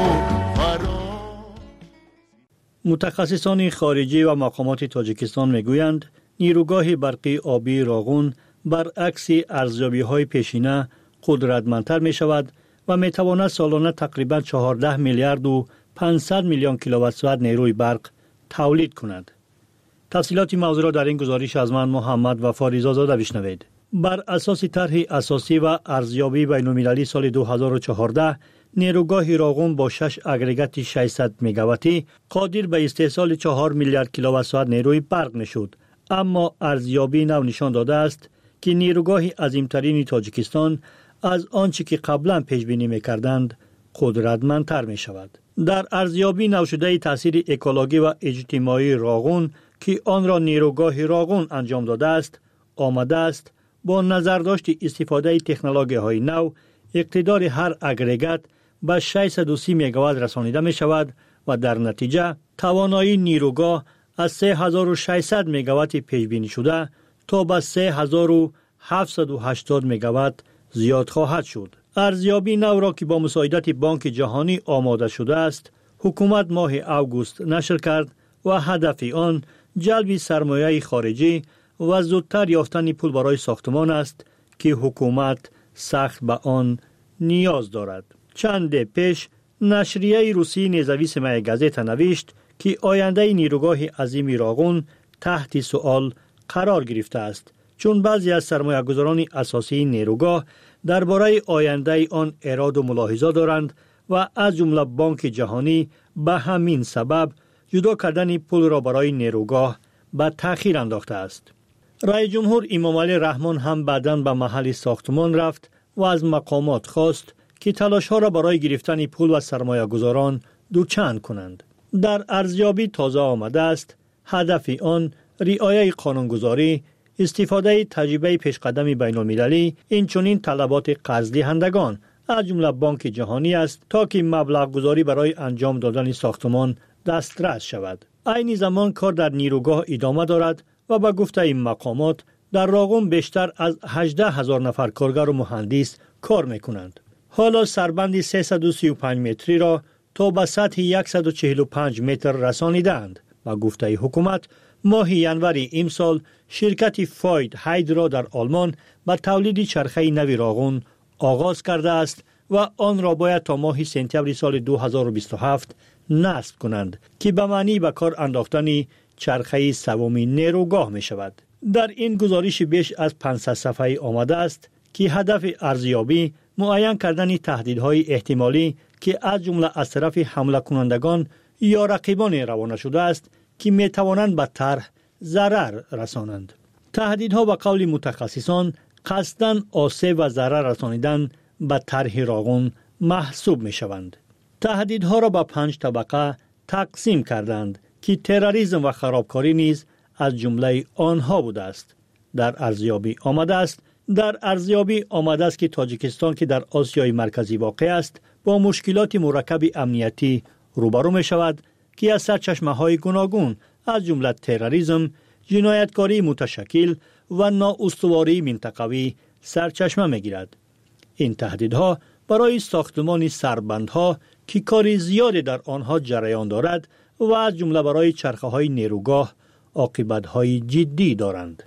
متخصصان خارجی و مقامات تاجیکستان میگویند نیروگاه برقی آبی راغون برعکس ارزیابی‌های پیشینه قدرتمندتر می شود و می تواند سالانه تقریباً چهارده میلیارد و پانصد میلیون کیلووات ساعت نیروی برق تولید کند. تفصیلات موضوع را در این گزارش از من محمد وفا رضازاده بشنوید. بر اساس طرح اساسی و ارزیابی بین‌المللی سال دو هزار و چهارده نیروگاه راغون با شش اگریگات ششصد مگاواتی قادر به استحصال چهار میلیارد کیلووات ساعت نیروی برق میشد. اما ارزیابی نو نشان داده است که نیروگاه عظیمترین تاجیکستان از آنچه که قبلا پیش بینی میکردند قدرتمندتر می شود. در ارزیابی نو شده تاثیر اکولوژی و اجتماعی راغون که آن را نیروگاه راغون انجام داده است آمده است با نظر داشت استفاده تکنولوژی های نو اقتدار هر اگریگات به ششصد و سی مگاوات رسانیده می شود و در نتیجه توانایی نیروگاه از سه هزار و ششصد مگاوات پیش بینی شده تا به سه هزار و هفتصد و هشتاد مگاوات زیاد خواهد شد. ارزیابی نو را که با مساعدت بانک جهانی آماده شده است حکومت ماه اوگوست نشر کرد و هدف آن جلب سرمایه خارجی و زودتر یافتن پول برای ساختمان است که حکومت سخت به آن نیاز دارد. چند پیش نشریه روسی نزویس مای گازت نوشت که آینده نیروگاه عظیم راغون تحت سؤال قرار گرفته است چون بعضی از سرمایه‌گذاران اساسی نیروگاه درباره آینده آن اراده و ملاحظه دارند و از جمله بانک جهانی به همین سبب جدا کردن پول را برای نیروگاه به تأخیر انداخته است. رئیس جمهور امام علی رحمان هم بعداً به محل ساختمان رفت و از مقامات خواست که تلاش ها را برای گرفتن پول و سرمایه گذاران دوچند کنند. در ارزیابی تازه آمده است هدف آن رعایت قانونگذاری، استفاده تجربه پیشقدم بین المللی، اینچنین طلبات قرض دهندگان از جمله بانک جهانی است تا که مبلغ گذاری برای انجام دادن ساختمان دسترس شود. عین زمان کار در نیروگاه ادامه دارد و به گفته این مقامات در راغون بیشتر از هجده هزار نفر کارگر و مهندس کار میکنند. حالا سربند سیصد و سی و پنج متری را تا به سطح صد و چهل و پنج متر رسانیدند. به گفته حکومت ماه ینور امسال شرکت فاید هایدرا در آلمان به تولید چرخه نوی راغون آغاز کرده است و آن را باید تا ماه سپتامبر سال دو هزار و بیست و هفت نصب کنند که به معنی به کار انداختن چرخه سومی نیروگاه می شود. در این گزارش بیش از پانصد صفحه‌ای آمده است که هدف ارزیابی معین کردن تهدیدهای احتمالی که از جمله از طرف حمله کنندگان یا رقیبان روانه شده است که می توانند به طرح ضرر رسانند. تهدیدها به قول متخصصان قصداً آسیب و ضرر رسانیدن به طرح راغون محسوب می شوند. تهدیدها را به پنج طبقه تقسیم کردند که تروریسم و خرابکاری نیز از جمله آنها بوده است. در ارزیابی آمده است در ارزیابی آمده است که تاجیکستان که در آسیای مرکزی واقع است با مشکلات مرکب امنیتی روبرو می شود که از سرچشمه‌های گوناگون از جمله تروریسم، جنایتکاری متشکل و نااستواری منطقوی سرچشمه می‌گیرد. این تهدیدها برای ساختمان سربندها که کار زیادی در آنها جریان دارد و از جمله برای چرخه‌های نیروگاه عاقبت‌های جدی دارند.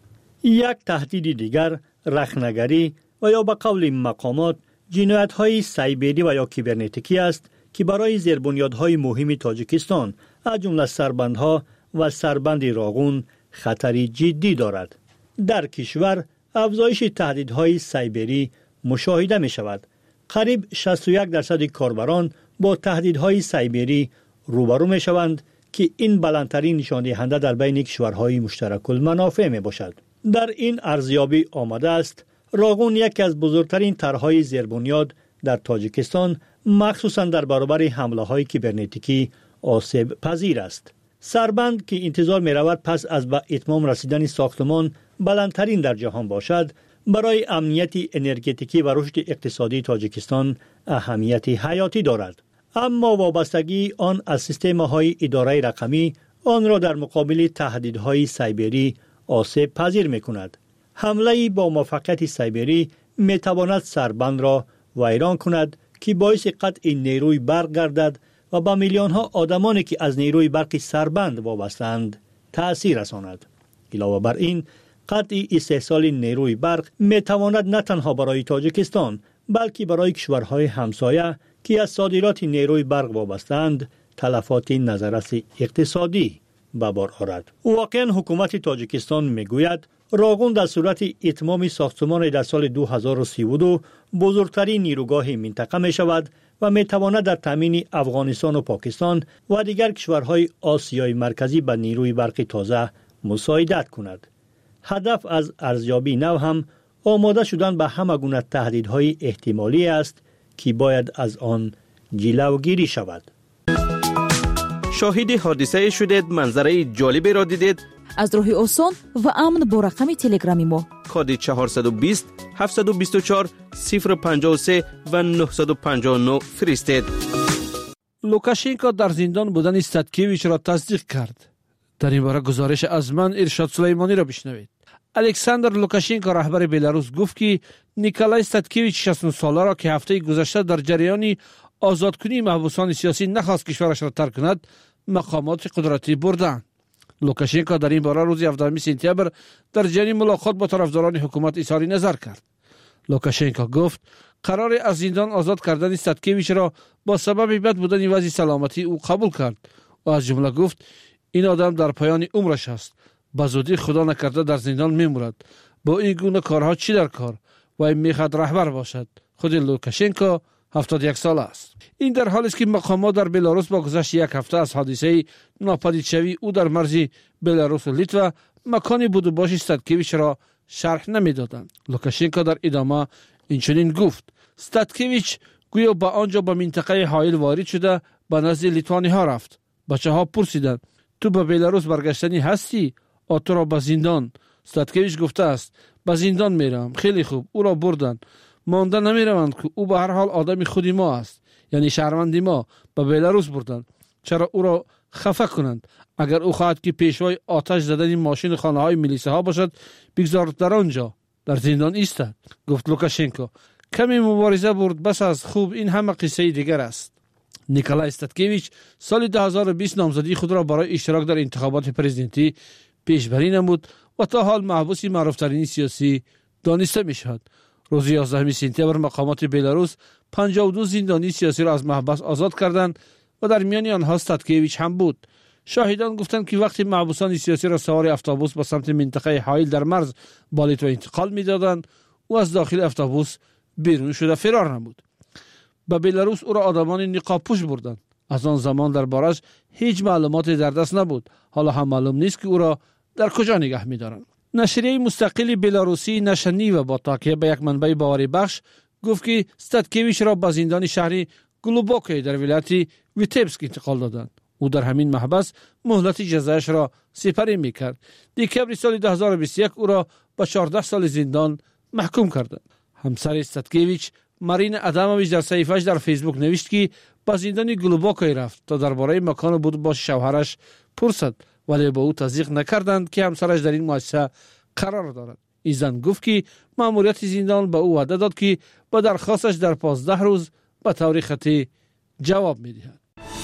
یک تهدید دیگر رخنه‌گری و یا به قول مقامات جنایت‌های سایبری و یا کیبرنتیکی است که برای زیربنیادهای مهم تاجیکستان از جمله سربندها و سربند راغون خطری جدی دارد. در کشور افزایش تهدیدهای سایبری مشاهده می شود. قریب شصت و یک درصد کاربران با تهدیدهای سایبری روبرو می شوند که این بلندترین نشان دهنده در بین کشورهای مشترک المنافع می باشد. در این ارزیابی آمده است راغون یکی از بزرگترین طرحهای زیربنیاد در تاجیکستان مخصوصاً در برابر حمله های کیبرنتیکی آسیب پذیر است. سربند که انتظار می رود پس از به اتمام رسیدن ساختمان بلندترین در جهان باشد، برای امنیت انرژتیکی و رشد اقتصادی تاجیکستان اهمیت حیاتی دارد. اما وابستگی آن از سیستم‌های اداره رقمی آن را در مقابل تهدیدهای سایبری آسیب پذیر می‌کند. حمله با موفقیت سایبری می‌تواند سربند را ویران کند که باعث قطع نیروی برق گردد و به میلیون‌ها آدمانی که از نیروی برق سربند وابسته‌اند تأثیر رساند. علاوه بر این، قطع استحصال نیروی برق می‌تواند نه تنها برای تاجیکستان بلکه برای کشورهای همسایه که از صادرات نیروی برق وابسته‌اند تلفات نظررس اقتصادی به بار آورد. واقعاً حکومت تاجیکستان میگوید راغون در صورت اتمام ساختمان در سال دو هزار و سی و دو بزرگترین نیروگاه منطقه می شود و می تواند در تامین افغانستان و پاکستان و دیگر کشورهای آسیای مرکزی به نیروی برق تازه مساعدت کند. هدف از ارزیابی نو هم آماده شدن به همه گونه تهدیدهای احتمالی است که باید از آن جلوگیری شود. شاهد حادثه شدید، منظره جالبی را دیدید؟ از راه آسان و امن با رقم تلگرامی ما کد چهارصد و بیست هفتصد و بیست و چهار صفر پنجاه و سه و نهصد و پنجاه و نه فرستید. لوکاشنکو در زندان بودن استاتکیویچ را تصدیق کرد. در این باره گزارش از من ارشاد سلیمانی را بشنوید. الکساندر لوکاشنکو رهبر بلاروس گفت که نیکولای استاتکیویچ شصت و نه ساله را که هفته گذشته در جریان آزادکنی محبوسان سیاسی نخواست کشورش را ترک کند، مقامات قدرتی بردند. لوکاشنکو در این باره روز هفدهم سپتامبر در جریان ملاقات با طرفداران حکومت اظهار نظر کرد. لوکاشنکو گفت قرار از زندان آزاد کردن استاتکیویچ را با سبب بد بودن وضع سلامتی او قبول کرد و از جمله گفت این آدم در پایان عمرش است، به زودی خدا نکرده در زندان میمورد. با این گونه کارها چی در کار و این میخواد رهبر باشد. خود لوکاشنکو هفتاد و یک ساله است. این در حالی است که مقامات در بلاروس با گذشت یک هفته از حادثه ناپدید شوی او در مرز بلاروس و لیتوا مکانی بود و باش استاتکیویچ را شرح نمیدادند. لوکاشنکو در ادامه اینچنین گفت استاتکیویچ گویا با آنجا به منطقه حائل وارد شده به نزد لیتوانی ها رفت. بچه ها پرسیدند تو به بلاروس برگشتنی هستی؟ آتو را به زندان. استاتکیویچ گفته است به زندان میرم. خیلی خوب، او را بردن. مانده نمیروند که او به هر حال آدم خودی ما است، یعنی شهروندی ما. به بلاروس بردند. چرا او را خفه کنند؟ اگر او خواهد که پیشوای آتش زدن ماشین خانه های میلیسه ها باشد بگذارد در آنجا در زندان ایستد. گفت لوکاشنکو کمی مبارزه برد، بس از خوب، این همه قصه دیگر است. نیکولای استاتکیویچ سال دو هزار و بیست نامزدی خود را برای اشتراک در انتخابات پرزیدنتی پیشبری نمود و تا حال محبوس معروفترین سیاسی دانسته می شود. روز یازدهم سپتامبر مقامات بلاروس پنجاه و دو زندانی سیاسی را از محبس آزاد کردند و در میان آنها استاتکیویچ هم بود. شاهدان گفتند که وقتی محبوسان سیاسی را سوار اتوبوس به سمت منطقه حائل در مرز با لیتوا انتقال می‌دادند، او از داخل اتوبوس بیرون شده فرار نمود. به بلاروس او را آدمان نقاب پوش بردند. از آن زمان در بارش هیچ معلوماتی در دست نبود. حالا هم معلوم نیست که او را در کجا نگه می‌دارند. نشریه مستقل بلاروسی نشنی و با تاکیه به یک منبع باوری بخش گفت که استاتکیویچ را به زندان شهری گلوبوکی در ولایت ویتبسک انتقال دادند. او در همین محبس مهلت جزایش را سپری میکرد. دکمبر سال دو هزار و بیست و یک او را به چهارده سال زندان محکوم کردند. همسر استاتکیویچ مارین ادامویچ در صفحه‌اش در فیسبوک نوشت که به زندان گلوبوکی رفت تا درباره مکان بود با شوهرش پرسد، ولی با او تصدیق نکردند که همسرش در این مؤسسه قرار دارد. این زن گفت که ماموریت زندان به او وعده داد که با درخواستش در پانزده روز به طور خطی جواب میدهد.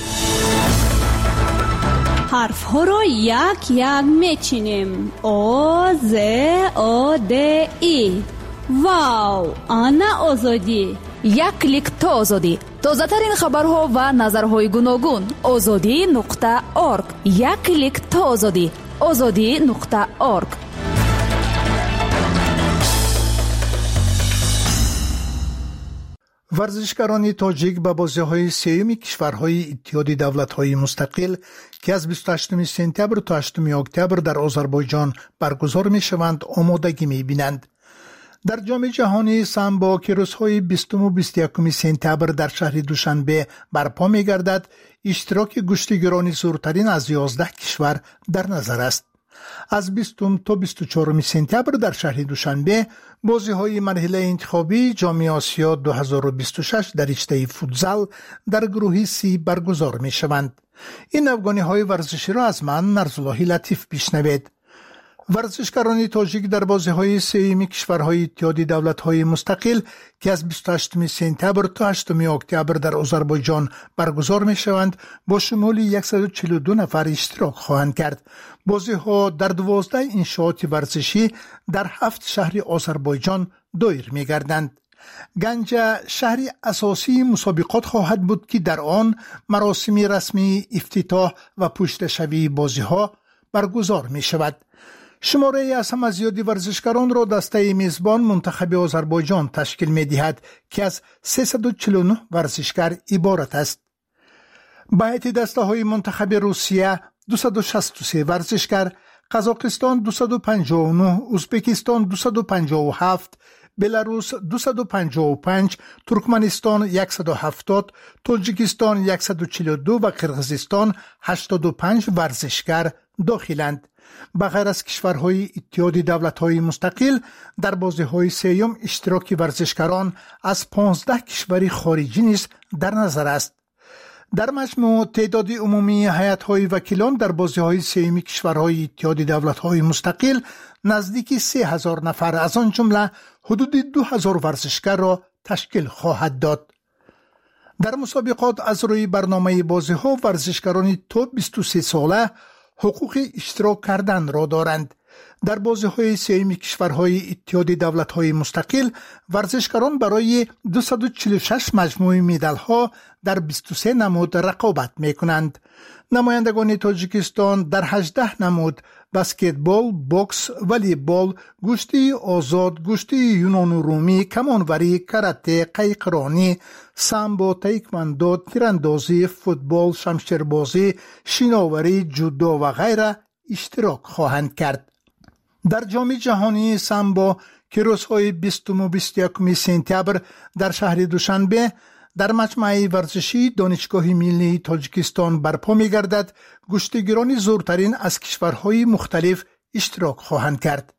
حرف ها را یک یک میچینیم. او ز او د ای. واو، آنا آزادی. یک کلیک تا آزادی. تازه ترین خبرها و نظرهای گوناگون. آزادی نقطه اورگ. یک کلیک تا آزادی. آزادی نقطه اورگ. ورزشکاران تاجیک به بازی‌های سیوم کشورهای اتحاد دولت‌های مستقل که از بیست و هشتم سپتامبر تا هشتم اکتبر در آذربایجان برگزار می‌شوند آمادگی می‌بینند. در جام جهانی سامبو که روزهای بیستم و بیست و یکم سپتامبر در شهر دوشنبه برپا می گردد، اشتراک گشتیگران زورترین از یازده کشور در نظر است. از بیستم تا بیست و چهارم سپتامبر در شهر دوشنبه بازی های مرحله انتخابی جام آسیا دو هزار و بیست و شش در رشته فوتزال در گروه سی برگزار می شوند. این افغانی های ورزشی را از من نرزاللهی لطیف بشنوید. ورزشکاران تاجیک در بازی های سه‌م کشورهای اتحادیه دولت‌های مستقل که از بیست و هشتم سپتامبر تا هشتم اکتبر در آذربایجان برگزار می شوند با شمول صد و چهل و دو نفر اشتراک خواهند کرد. بازی ها در دوازده انشاءات ورزشی در هفت شهر آذربایجان دایر می گردند. گنجه شهری اساسی مسابقات خواهد بود که در آن مراسم رسمی افتتاح و پشتشوی بازی ها برگزار می شود. شماره از همه زیادی ورزشکاران را دسته میزبان منتخب آذربایجان تشکیل می دهد که از سیصد و چهل و نه ورزشکار عبارت است. به هیئت دسته های منتخب روسیه دویست و شصت و سه ورزشکار، قزاقستان دویست و پنجاه و نه، ازبکستان دویست و پنجاه و هفت، بلاروس دویست و پنجاه و پنج، ترکمنستان صد و هفتاد، تاجیکستان صد و چهل و دو و قرقیزستان هشتاد و پنج ورزشکار داخلند. بغیر از کشورهای اتحادیه دولت‌های مستقل در بازی‌های سه‌م اشتراک ورزشکاران از پانزده کشور خارجی نیز در نظر است. در مجموع تعداد عمومی هیئت‌های وکیلان در بازی‌های سه‌م کشورهای اتحادیه دولت‌های مستقل نزدیک سه هزار نفر از آن جمله حدود دو هزار ورزشکار را تشکیل خواهد داد. در مسابقات از روی برنامه بازی‌ها ورزشکاران تا بیست و سه ساله حقوق اشتراک کردن را دارند. در بازی‌های سه‌م کشورهای اتحادیه دولت‌های مستقل ورزشکاران برای دویست و چهل و شش مجموعه مدال‌ها در بیست و سه نمود رقابت می‌کنند. نمایندگان تاجیکستان در هجده نمود بسکتبال، بوکس، والیبال، گشتی آزاد، گشتی یونان و رومی، کمانوری، کراته، قایقرانی، سامبو، تایکواندو، تیراندازی، فوتبال، شمشیربازی، شیناوری، جودو و غیره اشتراک خواهند کرد. در جام جهانی سامبو که روزهای بیستم و بیست و یکم سپتامبر در شهر دوشنبه در مجمع ورزشی دانشگاه ملی تاجیکستان برپا می گردد، گشتیگران زورترین از کشورهای مختلف اشتراک خواهند کرد.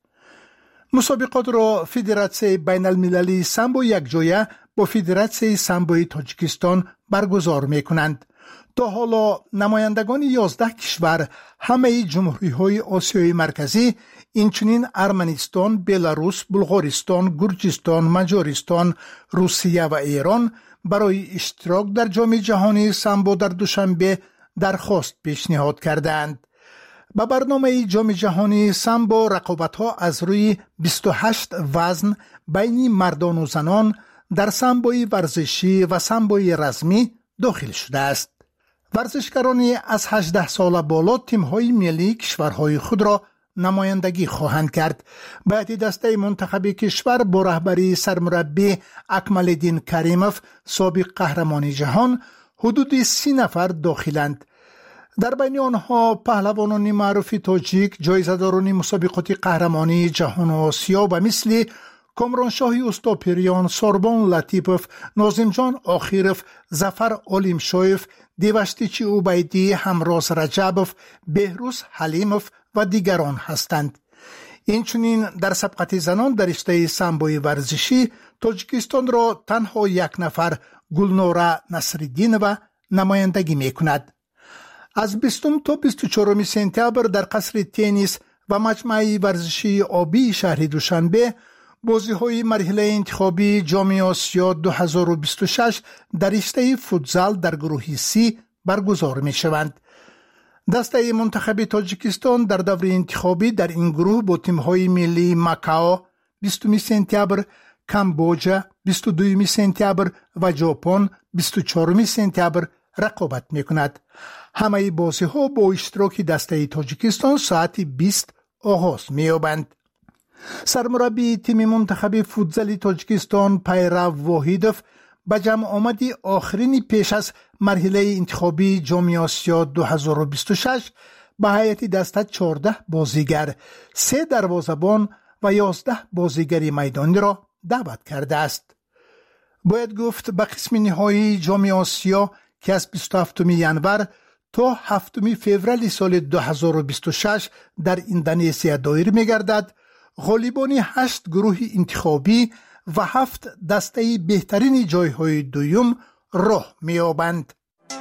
مسابقات را فدراسیون بین المللی سامبو یک جایه با فدراسیون سامبوی تاجیکستان برگزار می کنند. تا حالا نمایندگان یازده کشور همه جمهوری های آسیای مرکزی اینچنین ارمنستان، بلاروس، بلغارستان، گرجستان، مجارستان، روسیه و ایران برای اشتراک در جام جهانی سامبو در دوشنبه درخواست پیشنهاد کردند. با برنامه جام جهانی سامبو رقابت‌ها از روی بیست و هشت وزن بین مردان و زنان در سامبوی ورزشی و سامبوی رزمی داخل شده است. ورزشکارانی از هجده سال بالا تیم‌های ملی کشورهای خود را نمایندگی خواهند کرد. باید دسته منتخب کشور با رهبری سرمربی اکمالالدین کریموف سابق قهرمان جهان حدود سی نفر داخلند. در بین آنها پهلوانان معروف تاجیک، جایزه‌داران مسابقات قهرمانی جهان و آسیا و مثل کامرانشاه استاپریان، سوربان لطیپوف، ناظم جان آخیروف، ظفر علیمشایف، دیوشتیچی عبیدی، همراز رجبوف، بهروز حلیموف و دیگران هستند. اینچنین در سبقت زنان در رشته سامبوی ورزشی تاجیکستان را تنها یک نفر گلنوره نصرالدینова نمایندگی می کند. از بیستم تا بیست و چهارم سپتامبر در قصر تنیس و مجمع ورزشی آبی شهر دوشنبه بازی های مرحله انتخابی جام آسیا دو هزار و بیست و شش در رشته فوتزال در گروه سی برگزار می شوند. دسته منتخب تاجیکستان در دور انتخابی در این گروه با تیم‌های ملی ماکائو بیستم سپتامبر، کامبوجا بیست و دوم سپتامبر و ژاپن بیست و چهارم سپتامبر رقابت می‌کند. همه بازی‌ها با اشتراک دسته تاجیکستان ساعت بیست آغاز می‌یابند. سرمربی تیم منتخب فوتزال تاجیکستان پیرو واحیدوف با جمع آمدی آخرین پیش از مرحله انتخابی جام آسیا دو هزار و بیست و شش به هیئت دسته چهارده بازیگر، سه دروازه‌بان و یازده بازیگر میدانی را دعوت کرده است. باید گفت به قسم نهایی جام آسیا که از بیست و هفتم ینور تا هفتم فوریه سال دو هزار و بیست و شش در اندونزیا دایر می‌گردد، غالبان هشت گروه انتخابی و هفت دسته بهترین جایهای دوم راه می‌یابند.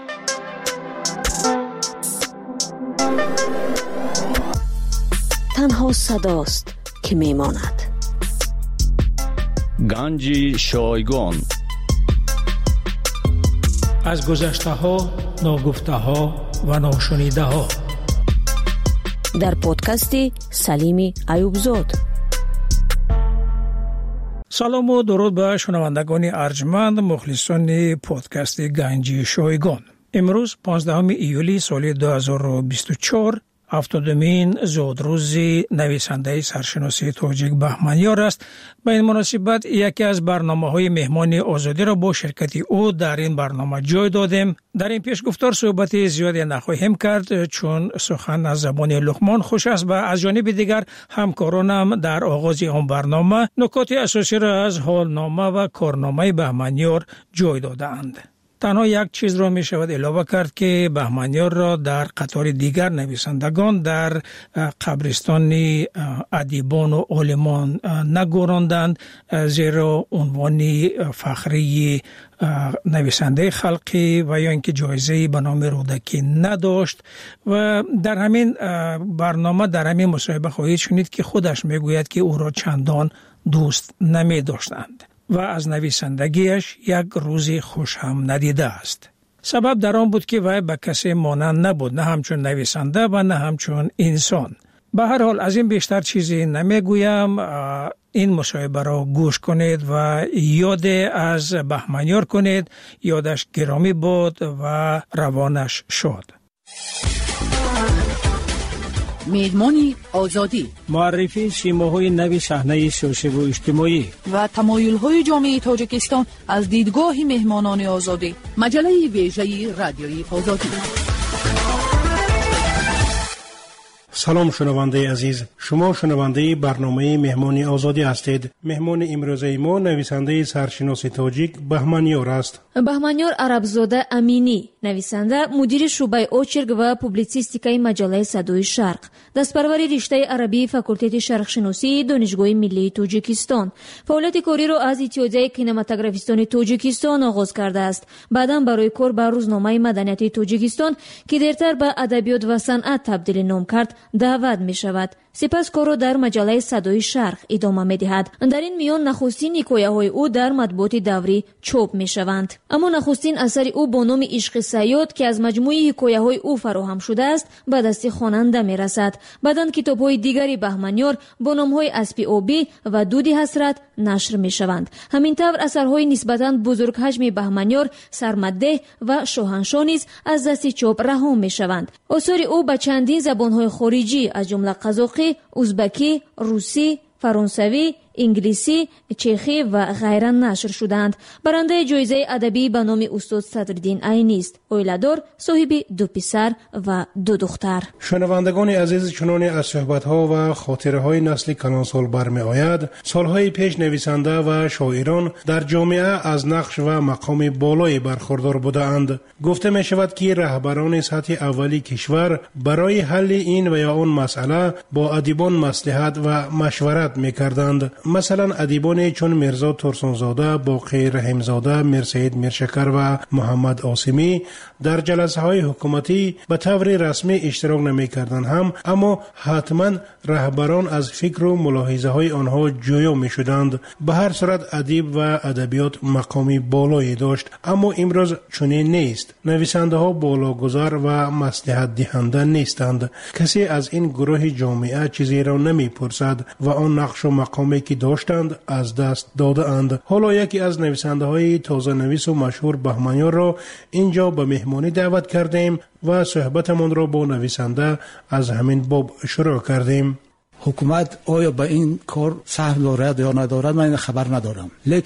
تنها صداست که میماند. گنج شایگان. از گذشته ها، ناگفته ها و ناشنیده ها. در پادکست سلیم ایوبزاد. سلام و درود به شنوندگان ارجمند مخلصان پادکست گنج شایگان. امروز پانزدهم ایولی سال دو هزار و بیست و چهار، هفتادمین زودروز نویسنده سرشناسی تاجیک بهمنیار است. به این مناسبت یکی از برنامه‌های مهمان آزادی را با شرکت او در این برنامه جای دادیم. در این پیشگفتار صحبت زیادی نخواهیم کرد چون سخن از زبان لقمان خوش است و از جانب دیگر همکارانم در آغاز آن برنامه نکات اساسی را از حالنامه و کارنامه بهمنیار جای دادند. تنها یک چیز را می شود علاوه کرد که بهمنیار را در قطار دیگر نویسندگان در قبرستان ادیبان و عالمان نگذاردند، زیرا عنوان فخری نویسنده خلقی و یا اینکه جایزه به نام رودکی نداشت. و در همین برنامه در همین مصاحبه خواهید شنید که خودش می گوید که او را چندان دوست نمی داشتند و از نویسندگیش یک روزی خوش هم ندیده است. سبب در آن بود که وی به کسی مانند نبود، نه همچون نویسنده و نه همچون انسان. به هر حال از این بیشتر چیزی نمیگویم. این مصاحبه را گوش کنید و یاد از بهمنیار کنید. یادش گرامی بود و روانش شاد. میدمانی آزادی، معرفی شیماهای نوی صحنه سیاسی و اجتماعی و تمایل‌های جامعه تاجیکستان از دیدگاه مهمانان آزادی. مجله ویژه رادیویی آزادی. سلام شنونده عزیز، شما شنونده برنامه مهمان آزادی هستید. مهمان امروزه ما نویسنده سرشناسی تاجیک بهمنیار است. بهمنیار عربزاده امینی، نویسنده، مدیر شعبه اوچرگ و پوبلیسیستیکای مجله صدای شرق، دستپروری رشته عربی فاکولته شرق شناسی دانشگاه ملی تاجیکستان. فعالیت کاری را از اتحادیه کینماتوگرافیستان تاجیکستان آغاز کرده است. بعداً برای کار به روزنامه مدنیت تاجیکستان که دیرتر به ادبیات و صنعت تبدیل نام کرد دعوت می شود. سپس کار را در مجله صدای شرق ادامه می دهد. در این میان نخستین حکایه های او در مطبوعات دوری چاپ می شوند. اما نخستین اثر او با نام عشق صیاد که از مجموعه حکایه های او فراهم شده است به دست خواننده می رسد. بعداً کتاب های دیگری بهمنیار با نام های اسب آبی و دودی حسرت نشر می شوند. همینطور اثرهای نسبتاً بزرگ حجم بهمنیار سرمده و شاهنشاه نیز از دست چاپ رها می شوند. آثار او به چندین زبان‌های خارجی از جمله قزاقی، ازبکی، روسی، فرانسوی، انگلیسی، چخی و غیره نشر شدند. برنده جایزه ادبی به نام استاد صدرالدین عینی است. اویلادار، صاحب دو پسر و دو دختر. شنوندگان عزیز، چنان از صحبت‌ها و خاطره‌های نسل کلانسال برمی آید، سالهای پیش نویسنده و شاعران در جامعه از نقش و مقام بالایی برخوردار بودند. گفته می شود که رهبران سطح اولی کشور برای حل این و یا آن مسئله با ادیبان مصلحت و مشورت می کردند. مثلا ادیبان چون میرزا ترسونزاده، باقی رحیمزاده، میرسید میرشکر و محمد عاصمی در جلسه های حکومتی به طور رسمی اشتراک نمی کردند هم، اما حتما رهبران از فکر و ملاحظه های آنها جویا می شدند. به هر صورت ادیب و ادبیات مقامی بالایی داشت، اما امروز چنین نیست. نویسنده ها بالاگذار و مصلحت دهنده نیستند. کسی از این گروه جامعه چیزی را نمی پرسد و آن نقش و مقامی که داشتند از دست داده اند. حالا یکی از نویسنده های تازه نویس و مشهور بهمنیار را اینجا به مهمانی دعوت کردیم و صحبتمان را با نویسنده از همین باب شروع کردیم. حکومت آیا به این کار سهم دارد یا ندارد من خبر ندارم، لیکن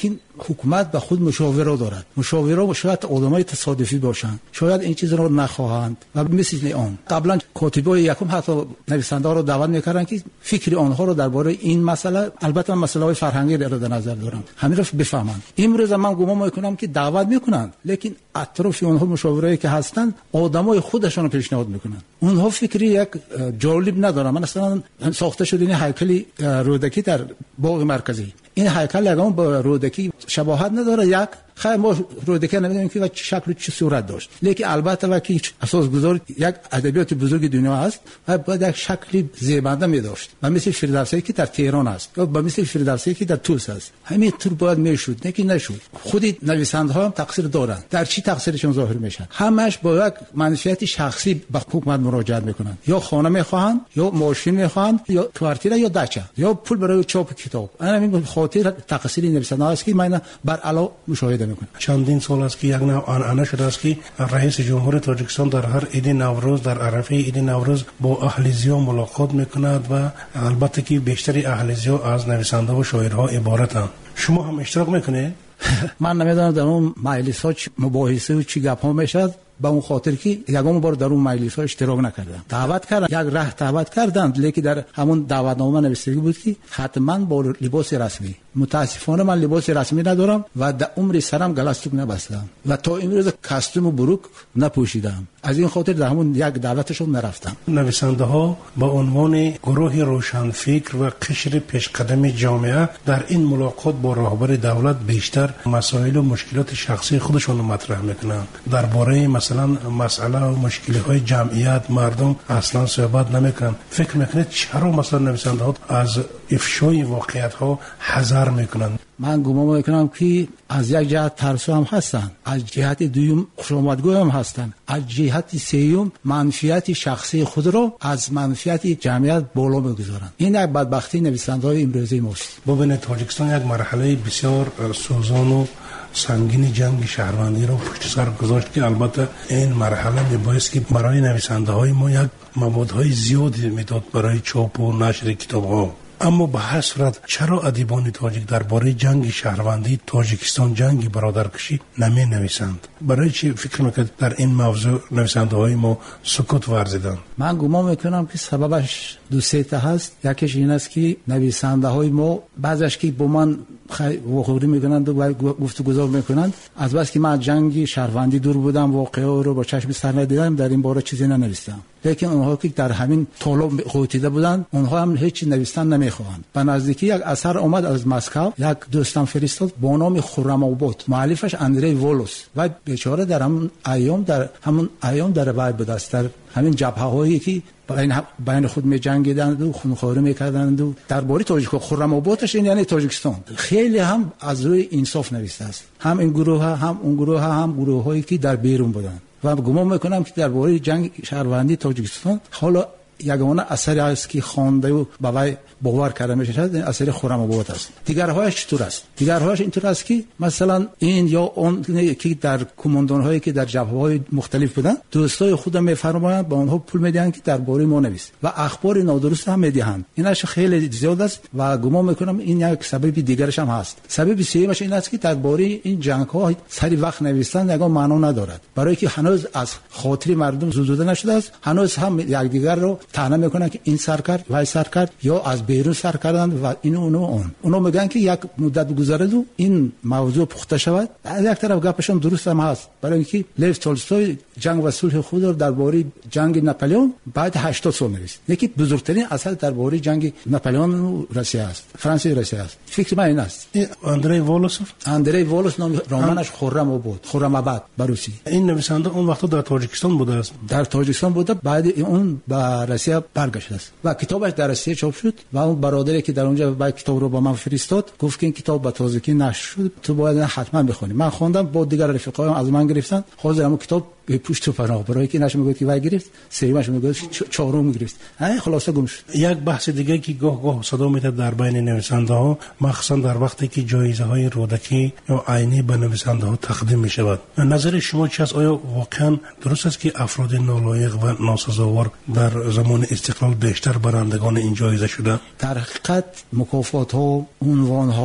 حکومت به خود مشاورا دارد. مشاورا شاید آدمای تصادفی باشند، شاید این چیز را نخواهند و مثل آن قبلا کاتبای یکم حتی نویسنده ها رو دعوت میکردن که فکر آنها رو درباره این مسئله، البته مسئله های فرهنگی را در نظر دارم، همین رو بفهمند. امروز من گمان میکنم که دعوت میکنند، لیکن اطراف اونها مشاورایی که هستند آدمای خودشون رو پیشنهاد میکنند. اونها فکری یک جالب ندارن. من اصلا ساخته شده این هیکل رودکی در باغ مرکزی، این هیکل یگان با رودکی شباهت نداره. یک خیر ما رودکی نمیدونیم که چه شکل چه صورت داشت، لیکن البته وقتی اساس گذار یک ادبیات بزرگ دنیا است و باید یک شکلی زیبنده می داشت و مثل فردوسی که در تهران است یا با مثل فردوسی که در توس است، همین طور باید میشد، لیکن نشد. خود نویسنده ها هم تقصیر دارند. در چی تقصیرشون ظاهر میشه؟ همش با یک منفعت شخصی به حکومت مراجعه میکنند، یا خانه میخواهند یا ماشین میخواهند یا کوارتیر یا دچه یا پول برای چاپ کتاب. همین خاطر تقصیر نویسنده است که من بر علا مشاهده میکنم. چندین سال است که یک نوع آنعنه شده است که رئیس جمهور تاجیکستان در هر عید نوروز، در عرفه عید نوروز با اهلیزیا ملاقات میکند و البته که بیشتری اهلیزیا از نویسنده و شاعرها عبارتند. شما هم اشتراک میکنید؟ من نمیدونم در اون مجلس ها مباحثه و چی گپ ها میشد، با اون خاطر که یگام بار در اون مجلس ها اشتراک نکردم. دعوت کردن، یک ره دعوت کردند، لیکن در همون دعوتنامه نوشته بود که حتما با لباس رسمی. متاسفانه من لباس رسمی ندارم و در عمر سرم گلستوک نبستم و تا امروز کاستوم و بروک نپوشیدم. از این خاطر در همون یک دعوتشون نرفتم. نویسنده ها با عنوان گروه روشنفکر و قشر پیشقدم جامعه در این ملاقات با رهبر دولت بیشتر مسائل و مشکلات شخصی خودشون رو مطرح میکنند. درباره مثلا مسئله و مشکلات جمعیت مردم اصلا صحبت نمیکنند. فکر میکنید چرا مثلا نویسنده ها از افشای واقعیت ها حذر میکنند؟ من گمان میکنم که از یک جهت ترسو هم هستن، از جهت دوم خوشامدگو هم هستن، از جهت سوم منفعت شخصی خود را از منفعت جمعیت بالا میگذارند. این یک بدبختی نویسنده‌های امروزی ماست. ببینید تاجیکستان یک مرحله بسیار سوزان و سنگین جنگ شهروندی رو پشت سر گذاشت که البته این مرحله میبایست که برای نویسنده های ما یک موادهای زیادی میداد برای چاپ و نشر کتاب ها. اما به هر صورت چرا ادیبان تاجیک درباره جنگ شهروندی تاجیکستان، جنگ برادرکشی نمی نویسند؟ برای چی فکر میکنید در این موضوع نویسنده های ما سکوت ورزیدند؟ من گمان میکنم که سببش دو سه تا هست. یکیش این است که نویسنده های ما بعضیش که با من وقوری میکنند و گفتگو میکنند، از بس که من جنگ شهروندی دور بودم، واقعه رو با چشم سر ندیدم، در این باره چیزی ننوشتم. لیکن اونها که در همین طالب قوتیده بودند، اونها هم هیچ نوشتن نمیخواهند. به نزدیکی یک اثر اومد از مسکو، یک دوستم فرستاد با نام خرم آباد، مؤلفش اندری والوس و بیچاره در همون ایام در همون ایام در وای بود است، در همین جبهه هایی که بین بین خود می جنگیدند و خونخواری میکردند و درباره تاجیک خرم آبادش این یعنی تاجیکستان خیلی هم از روی انصاف نوشته است. هم این گروه ها هم اون گروه ها هم گروه هایی که در بیرون بودند و گمان میکنم که درباره جنگ شهروندی تاجیکستان حالا یگانه اثری است که خوانده و با وی باور کرده میشه شاید اثر خرم آباد است. دیگرهایش چطور است؟ دیگرهایش اینطور است که مثلا این یا اون که در کماندان هایی که در جبهه های مختلف بودن دوستای خودم میفرمایند با اونها پول میدن که درباره ما نویس و اخبار نادرست هم میدهند. اینش خیلی زیاد است و گمان میکنم این یک سبب دیگرش هم هست. سبب سومش این است که درباره این جنگ ها سری وقت نوشتن یگان معنا ندارد، برای که هنوز از خاطر مردم زدوده نشده است. هنوز هم یکدیگر رو طعنه میکنن که این سر کرد وای سر کرد یا از بیرون سر کردن و اینو اونو اون اونو میگن که یک مدت گذرد و این موضوع پخته شود. از یک طرف گپشون درست هم هست، برای اینکه لیو تولستوی جنگ و صلح خود رو درباره جنگ ناپلئون بعد هشتاد سال نوشت. یکی بزرگترین اثر درباره جنگ ناپلئون و روسیه است، فرانسه و روسیه است. فکر من این است. اندری والوس اندری والوس نام رمانش خرم آباد، خرم آباد بروسی. این نویسنده اون وقت در تاجیکستان بوده است. در تاجیکستان بوده، بعد اون به روسیه برگشت است و کتابش در روسیه چاپ شد و اون برادری که در اونجا با کتاب رو با من فرستاد گفت که این کتاب با تازگی نشر شد، تو باید حتما بخونی. من خوندم، با دیگر رفیقایم از من گرفتن، حاضر همون کتاب به پشت و پناه برای که نشه میگه که وای گرفت، سومش میگه چهارم گرفت. ای خلاصه گم شد. یک بحث دیگه که گاه گاه صدا میاد در بین نویسنده ها، مخصوصا در وقتی که جایزه های رودکی یا عینی به نویسنده ها تقدیم می شود، نظر شما چی است؟ آیا واقعا درست است که افراد نالایق و ناسزاوار در زمان استقلال بیشتر برندگان این جایزه شده؟ در حقیقت مکافات ها، عنوان ها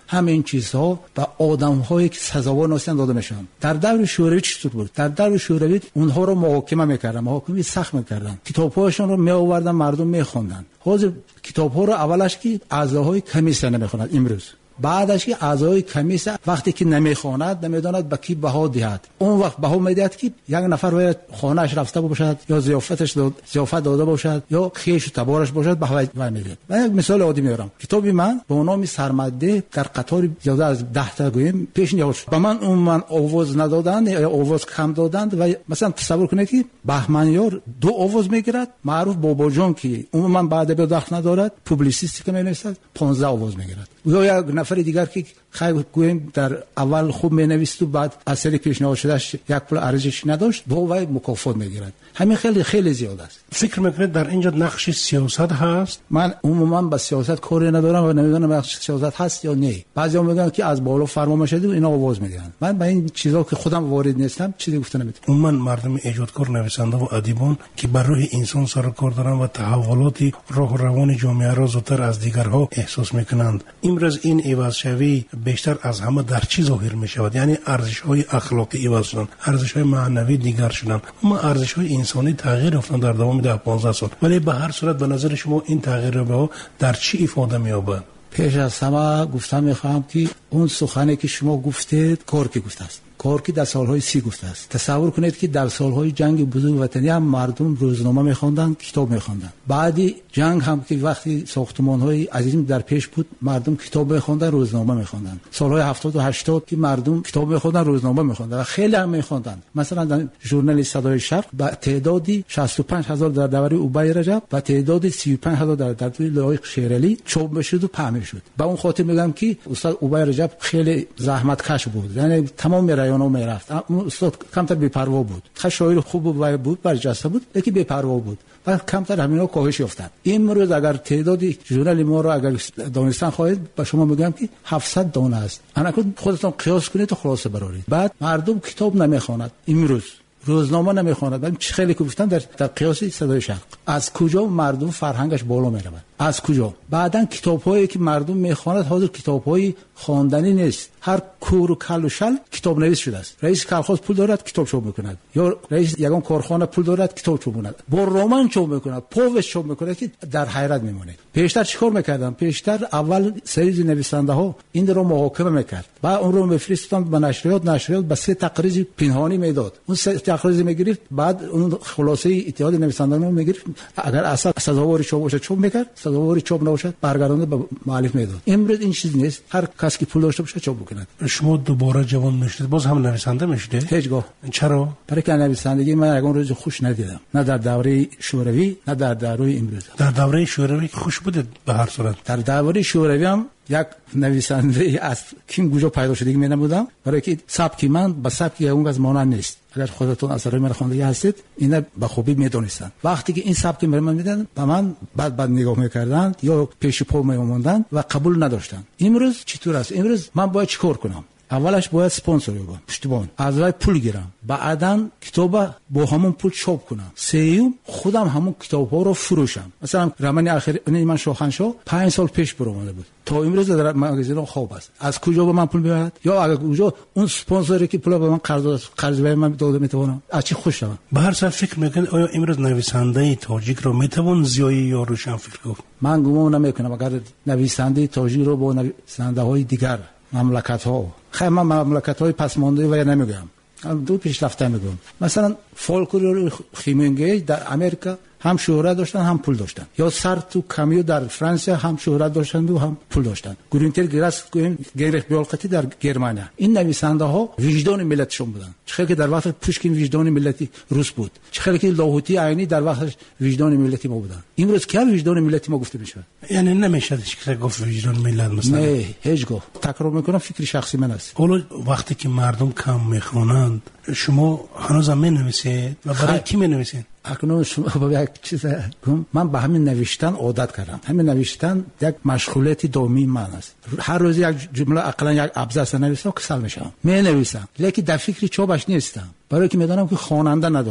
همین چیزها و آدم‌هایی که سزاوار نیستن داده میشن. در دور شوروی چطور بود؟ در دور شوروی اونها رو محاکمه میکردن، محاکمه سخت میکردن، کتاب‌هاشون رو میآوردن مردم میخوندن. حاضر کتاب‌ها رو اولش که اعضاهای کمیسیون نمیخونن، امروز بعدش که اعضای کمیسیون وقتی که نمیخواند نمیداند به کی بها دهد، اون وقت بها میدهد که یک نفر باید خانه‌اش رفته باشد یا ضیافتش داد ضیافت داده باشد یا خیش و تبارش باشد بها میدهد. من یک مثال عادی میارم. کتاب من با نام سرمده در قطار زیاده از ده تا گویم پیش نیاورد. به من اون من آواز ندادند یا آواز کم دادند و مثلا تصور کنید که بهمنیار دو آواز میگیرد، معروف بابا جان که اون من بعد به دخل ندارد، پوبلیسیستی که مینویسد پانزده آواز میگیرد. یا یک نفر دیگر که خیلی گویم در اول خوب مینویسد و بعد اثر پیشنهاد شدهش یک پول ارزش نداشت، با وی مکافات میگیرد. همین خیلی خیلی زیاد است. فکر میکنید در اینجا نقش سیاست هست؟ من عموما با سیاست کاری ندارم و نمیدونم نقش سیاست هست یا نه. بعضیا میگن که از بالا فرمان شده و اینا آواز میدن. من با این چیزا که خودم وارد نیستم چیزی گفته نمیتونم. عموما مردم ایجادکار، نویسنده و ادیبان که بر روح انسان سر کار دارن و تحولات روح و روان جامعه را زودتر از دیگرها احساس میکنند. امروز این عوض شوی بیشتر از همه در چی ظاهر میشود؟ یعنی ارزش‌های اخلاقی عوض شدن، ارزش‌های معنوی دیگر شدن، اما ارزش‌های انسانی تغییر یافتن در دوام ده پانزده سال. ولی به هر صورت به نظر شما این تغییر به در چی ifade می‌یابد؟ پیش از همه گفتم میخوام که اون سخنی که شما گفتید کورکی گفته است. کورکی در سالهای سی گفته است. تصور کنید که در سالهای جنگ بزرگ وطنی هم مردم روزنامه میخوندن، کتاب میخوندن. بعدی جنگ هم که وقتی ساختمان‌های عظیم در پیش بود، مردم کتاب میخوندن، روزنامه میخوندن. سالهای هفتاد و هشتاد که مردم کتاب میخوندن، روزنامه میخوندن و خیلی هم میخوندن. مثلا در ژورنال صدای شرق با تعدادی شصت و پنج هزار در دوره اوبای رجب و تعدادی سی و پنج هزار در دوره لایق شیرالی چاپ میشد و پهن میشد. با اون خاطر میگم که استاد اوبای رجب خیلی زحمت کش بود. یعنی تمام رایانو میرفت. اون استاد کمتر بی‌پروا بود. خیلی شاعر خوب بود، برجسته بود، یکی بی‌پروا بود. و کمتر همینا کاهش یافتند. امروز اگر تعدادی ژورنال ما رو اگر دانستان خواهید با شما میگم که هفتصد دانه است. انا خودتون قیاس کنید و خلاصه برارید. بعد مردم کتاب نمیخواند. امروز روزنامه نمیخواند. من خیلی گفتم در در قیاس صدای شرق از کجا مردم فرهنگش بالا میرود؟ از کجا؟ بعدن کتاب‌هایی که مردم میخواند حاضر کتاب‌های خواندنی نیست. هر کور و کل و شل کتاب نویس شده است. رئیس کارخانه پول دارد کتاب چاپ میکند، یا رئیس یگان کارخانه پول دارد کتاب چاپ میکند، با رمان چاپ میکند، پووش چاپ میکند که در حیرت میمونه. پیشتر چیکار میکردن؟ پیشتر اول سری نویسنده ها این رو محاکمه میکرد، بعد اون رو میفرستند به نشریات، نشریات به سه تقریر پنهانی میداد، اون سه تقریر میگرفت، بعد اون خلاصه اتحاد نویسندگان رو میگرفت، اگر اصلا سزاوار چاپ باشه چاپ میکرد، سزاوار چاپ نباشه برگردونده به مؤلف میداد. امروز این چیز نیست. هر کسی که پول داشته باشه چاپ بکنه. شما دوباره جوان میشید باز هم نویسنده میشید؟ هیچگاه. چرا؟ برای که نویسندگی من یگان روز خوش ندیدم، نه در دوره شوروی نه در دوره امروز. در دوره شوروی خوش بوده به هر صورت. در دوره شوروی هم یک نویسنده از کیم گوجا پیدا شده که نبودم، برای که سبک من با سبک اون از مانند نیست. اگر خودتون اثرای من خوانده هستید اینا به خوبی میدونستان. وقتی که این سبک من میدن به من بعد بعد نگاه میکردن یا پیش پا میموندن و قبول نداشتن. امروز چطور است؟ امروز من باید چیکار کنم؟ اولش باید اسپانسر بگم، پشتیبان، از وای پول گیرم، بعداً کتاب با همون پول چاپ کنم، سوم خودم همون کتاب‌ها رو فروشم. مثلا رمان اخیر من شاهنشاه پنج سال پیش برآمده بود، تا امروز در مغازه خواب است. از کجا به من پول میاد؟ یا اگر کجا اون اسپانسری که پول به من قرض قرض به من داده میتونم از چی خوش شوم؟ به هر صورت فکر میکنید آیا امروز نویسنده تاجیک رو میتوان زیایی یا روشن فکر گفت؟ من گمان نمیکنم اگر نویسنده تاجیک رو با نویسنده‌های دیگر مملکت‌ها، خیلی من مملکت‌های پسمانده و نمیگم، دو پیشرفته میگم. مثلا فولکلور خیمنگی در امریکا هم شهرت داشتن هم پول داشتن، یا سارتر و کامیو در فرانسه هم شهرت داشتن و هم پول داشتن، گرینتر گراس گریخ بیالقتی در گرمانیا. این نویسنده ها وجدان ملتشون بودن. چه که در وقت پوشکین وجدان ملتی روس بود، چه که لاهوتی عینی در وقت وجدان ملتی ما بودن. امروز که وجدان ملتی ما گفته میشه؟ یعنی نمیشه که گفت وجدان ملت مثلا. نه هیچگاه. تکرار میکنم فکر شخصی من است. حالا وقتی که مردم کم میخوانند شما هنوز هم مینویسید و برای کی مینویسید؟ اکنون شما با یک چیز گم من به همین نوشتن عادت کردم. همین نوشتن یک مشغولیت دائمی من است. هر روز یک جمله اقلا یک ابزار نویسم کسل میشم، می نویسم، لیکن در فکر چوبش نیستم، برای که میدونم که خواننده ندارم.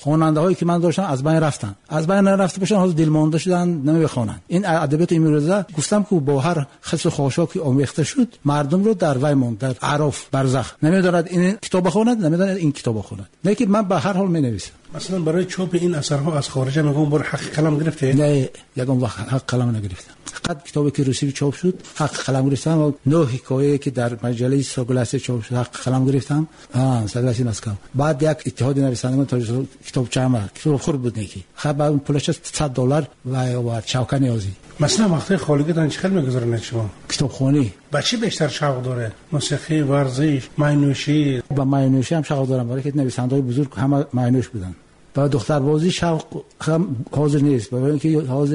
خواننده هایی که من داشتم از بین رفتن، از بین رفته باشن، حالا دل مانده شدن نمیخوانن. این ادبیات امروزه گفتم که با هر خس و خاشاکی آمیخته شد، مردم رو در وی ماند، در عرف برزخ. نمیداند این کتاب بخواند، نمیداند این کتاب بخواند. لیکن من به هر حال مینویسم. مثلا برای چاپ این اثرها از خارج میگم بر حق قلم گرفته؟ نه، یگان وقت حق قلم نگرفتم. فقط کتابی که روسی چاپ شد حق قلم گرفتم و نه حکایه که در مجله ساگلاسه چاپ شد حق قلم گرفتم. ها ساگلاسی مسکو. بعد یک اتحاد نویسندگان تا کتاب چما کتاب خورد بود نیکی. خب اون پولش صد دلار و و چاوکا نیازی. مثلا وقتی خالقتان چقدر میگذارن شما؟ کتابخوانی. با چی بیشتر شوق داره؟ موسیقی، ورزش، معنوشی؟ با معنوشی هم شوق دارم، برای که نویسنده‌های بزرگ همه معنوش بودن. با دختر بازی شوق هم حاضر نیست، برای اینکه حاضر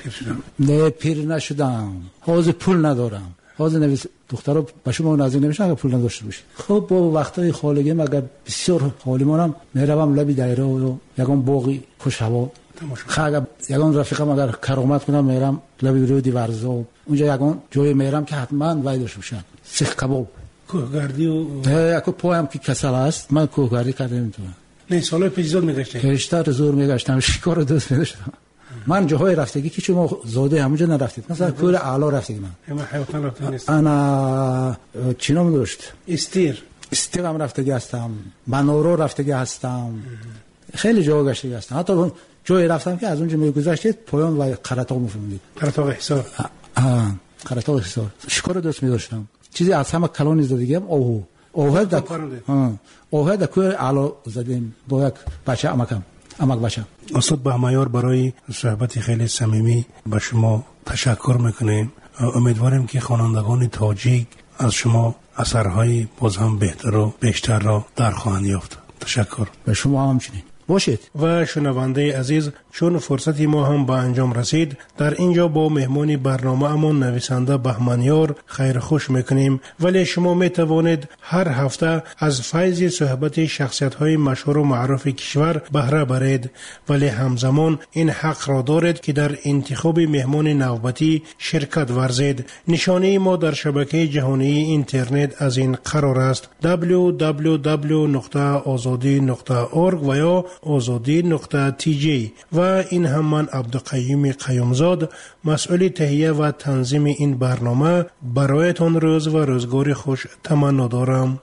نه پیر نشدم، حاضر پول ندارم. حاضر نویس دخترها به شما نزدیک نمیشن اگه پول نداشته باشی. خب با وقتای خالگی مگر بسیار حالیمونم میروم لبی دایره و یگان باقی خوش هوا. خب یگان رفیقم اگر کرامت کنم میرم لبی رودی ورزا، اونجا یگان جای میرم که حتما وای داشته باشن. سیخ کباب، کوهگردی و اگه پایم که کسل است من کوهگردی کردم نمیتونم. نه سالای پیش زور میگشتم. بیشتر زور میگشتم، شکار دوست می‌داشتم. من جاهای رفتگی که شما زاده همونجا نرفتید، مثلا کوه اعلا رفتگی من. من حیوان رفتم نیست. انا چی نام داشت؟ استیر. استیر هم رفتگی هستم. منورو رفتگی هستم. خیلی جا گشتگی هستم. حتی جایی رفتم که از اونجا میگذشتید پایان و قرطاق میفهمید. قرطاق حصار. آه قرطاق حصار. شکار دوست می‌داشتم. چیزی از همه کلان زدگی هم اوه. اوه دک. ها. اوه دک کوه اعلا زدیم با یک بچه امکم. امک بچه. استاد بهمایار برای صحبت خیلی صمیمی به شما تشکر میکنیم. امیدواریم که خوانندگان تاجیک از شما اثرهای باز هم بهتر و بیشتر را در خواهند یافت. تشکر. به شما همچنین. باشید. و شنونده عزیز، چون فرصتی ما هم به انجام رسید، در اینجا با مهمان برنامه امان نویسنده بهمنیار خیر خوش میکنیم. ولی شما میتوانید هر هفته از فیض صحبت شخصیت های مشهور و معروف کشور بهره برید، ولی همزمان این حق را دارید که در انتخاب مهمان نوبتی شرکت ورزید. نشانه ما در شبکه جهانی اینترنت از این قرار است: دبلیو دبلیو دبلیو نقطه آزادی نقطه اورگ و یا آزادی نقطه تی جی. و این هم من عبدالقیوم قیومزاد، مسئول تهیه و تنظیم این برنامه، برایتان روز و روزگار خوش تمنا دارم.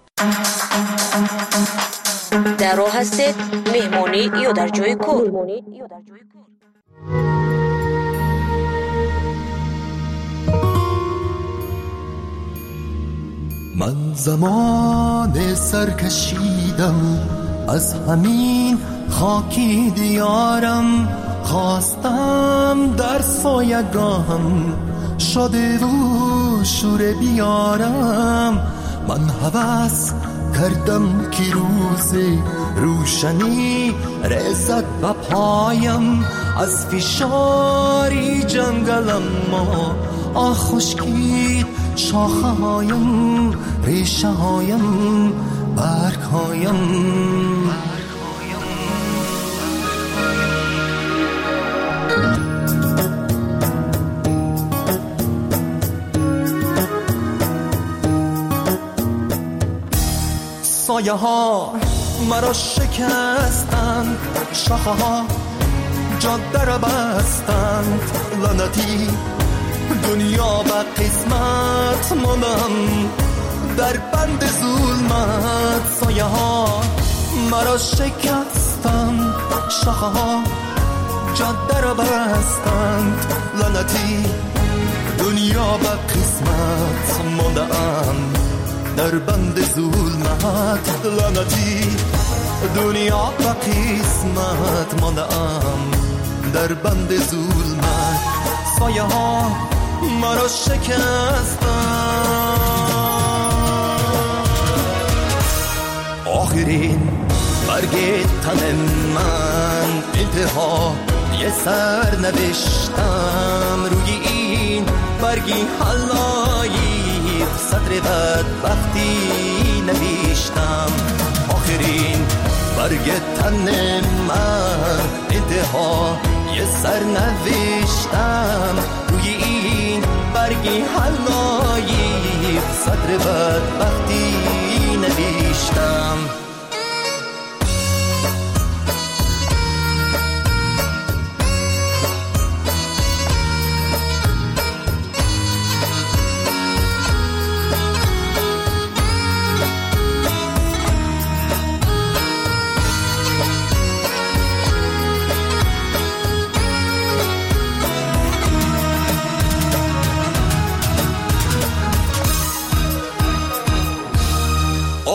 در راه هستید مهمانی یا در جای کار؟ من زمان سرکشیدم از همین خاکی دیارم، خواستم در سایگاهم شده و شور بیارم. من هوس کردم که روز روشنی رسد به پایم، از فشاری جنگلم ما آه خشکید شاخه هایم، ریشه هایم، برگ هایم. سایه ها مرا شکستند، شاخه ها جاده را بستند، لعنتی دنیا به قسمت ماندم در بند ظلمت. سایه ها مرا شکستند، شاخه ها جاده را بستند، لعنتی دنیا به قسمت ماندم در بند ظلمت. لعنتی دنیا به قسمت ماندم در بند ظلمت. سایه ها مرا شکستند. آخرین برگ تن من انتها یه سر نوشتم، روی این برگی حلایی صدر بدبختی نوشتم. آخرین برگ تن من انتها یه سر نوشتم، روی این برگی حلایی صدر بدبختی نوشتم.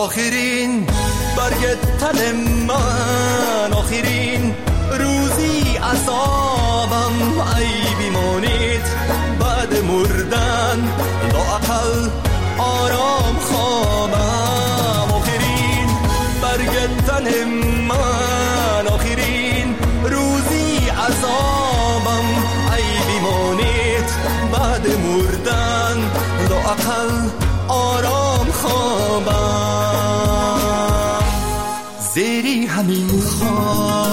آخرین برگ تن من، آخرین روزی عذابم ای بیمانید بعد مردن لااقل آرام خوابم. آخرین برگ تن من، آخرین روزی عذابم ای بیمانید بعد مردن لااقل آرام خوابم. زیری همین خواب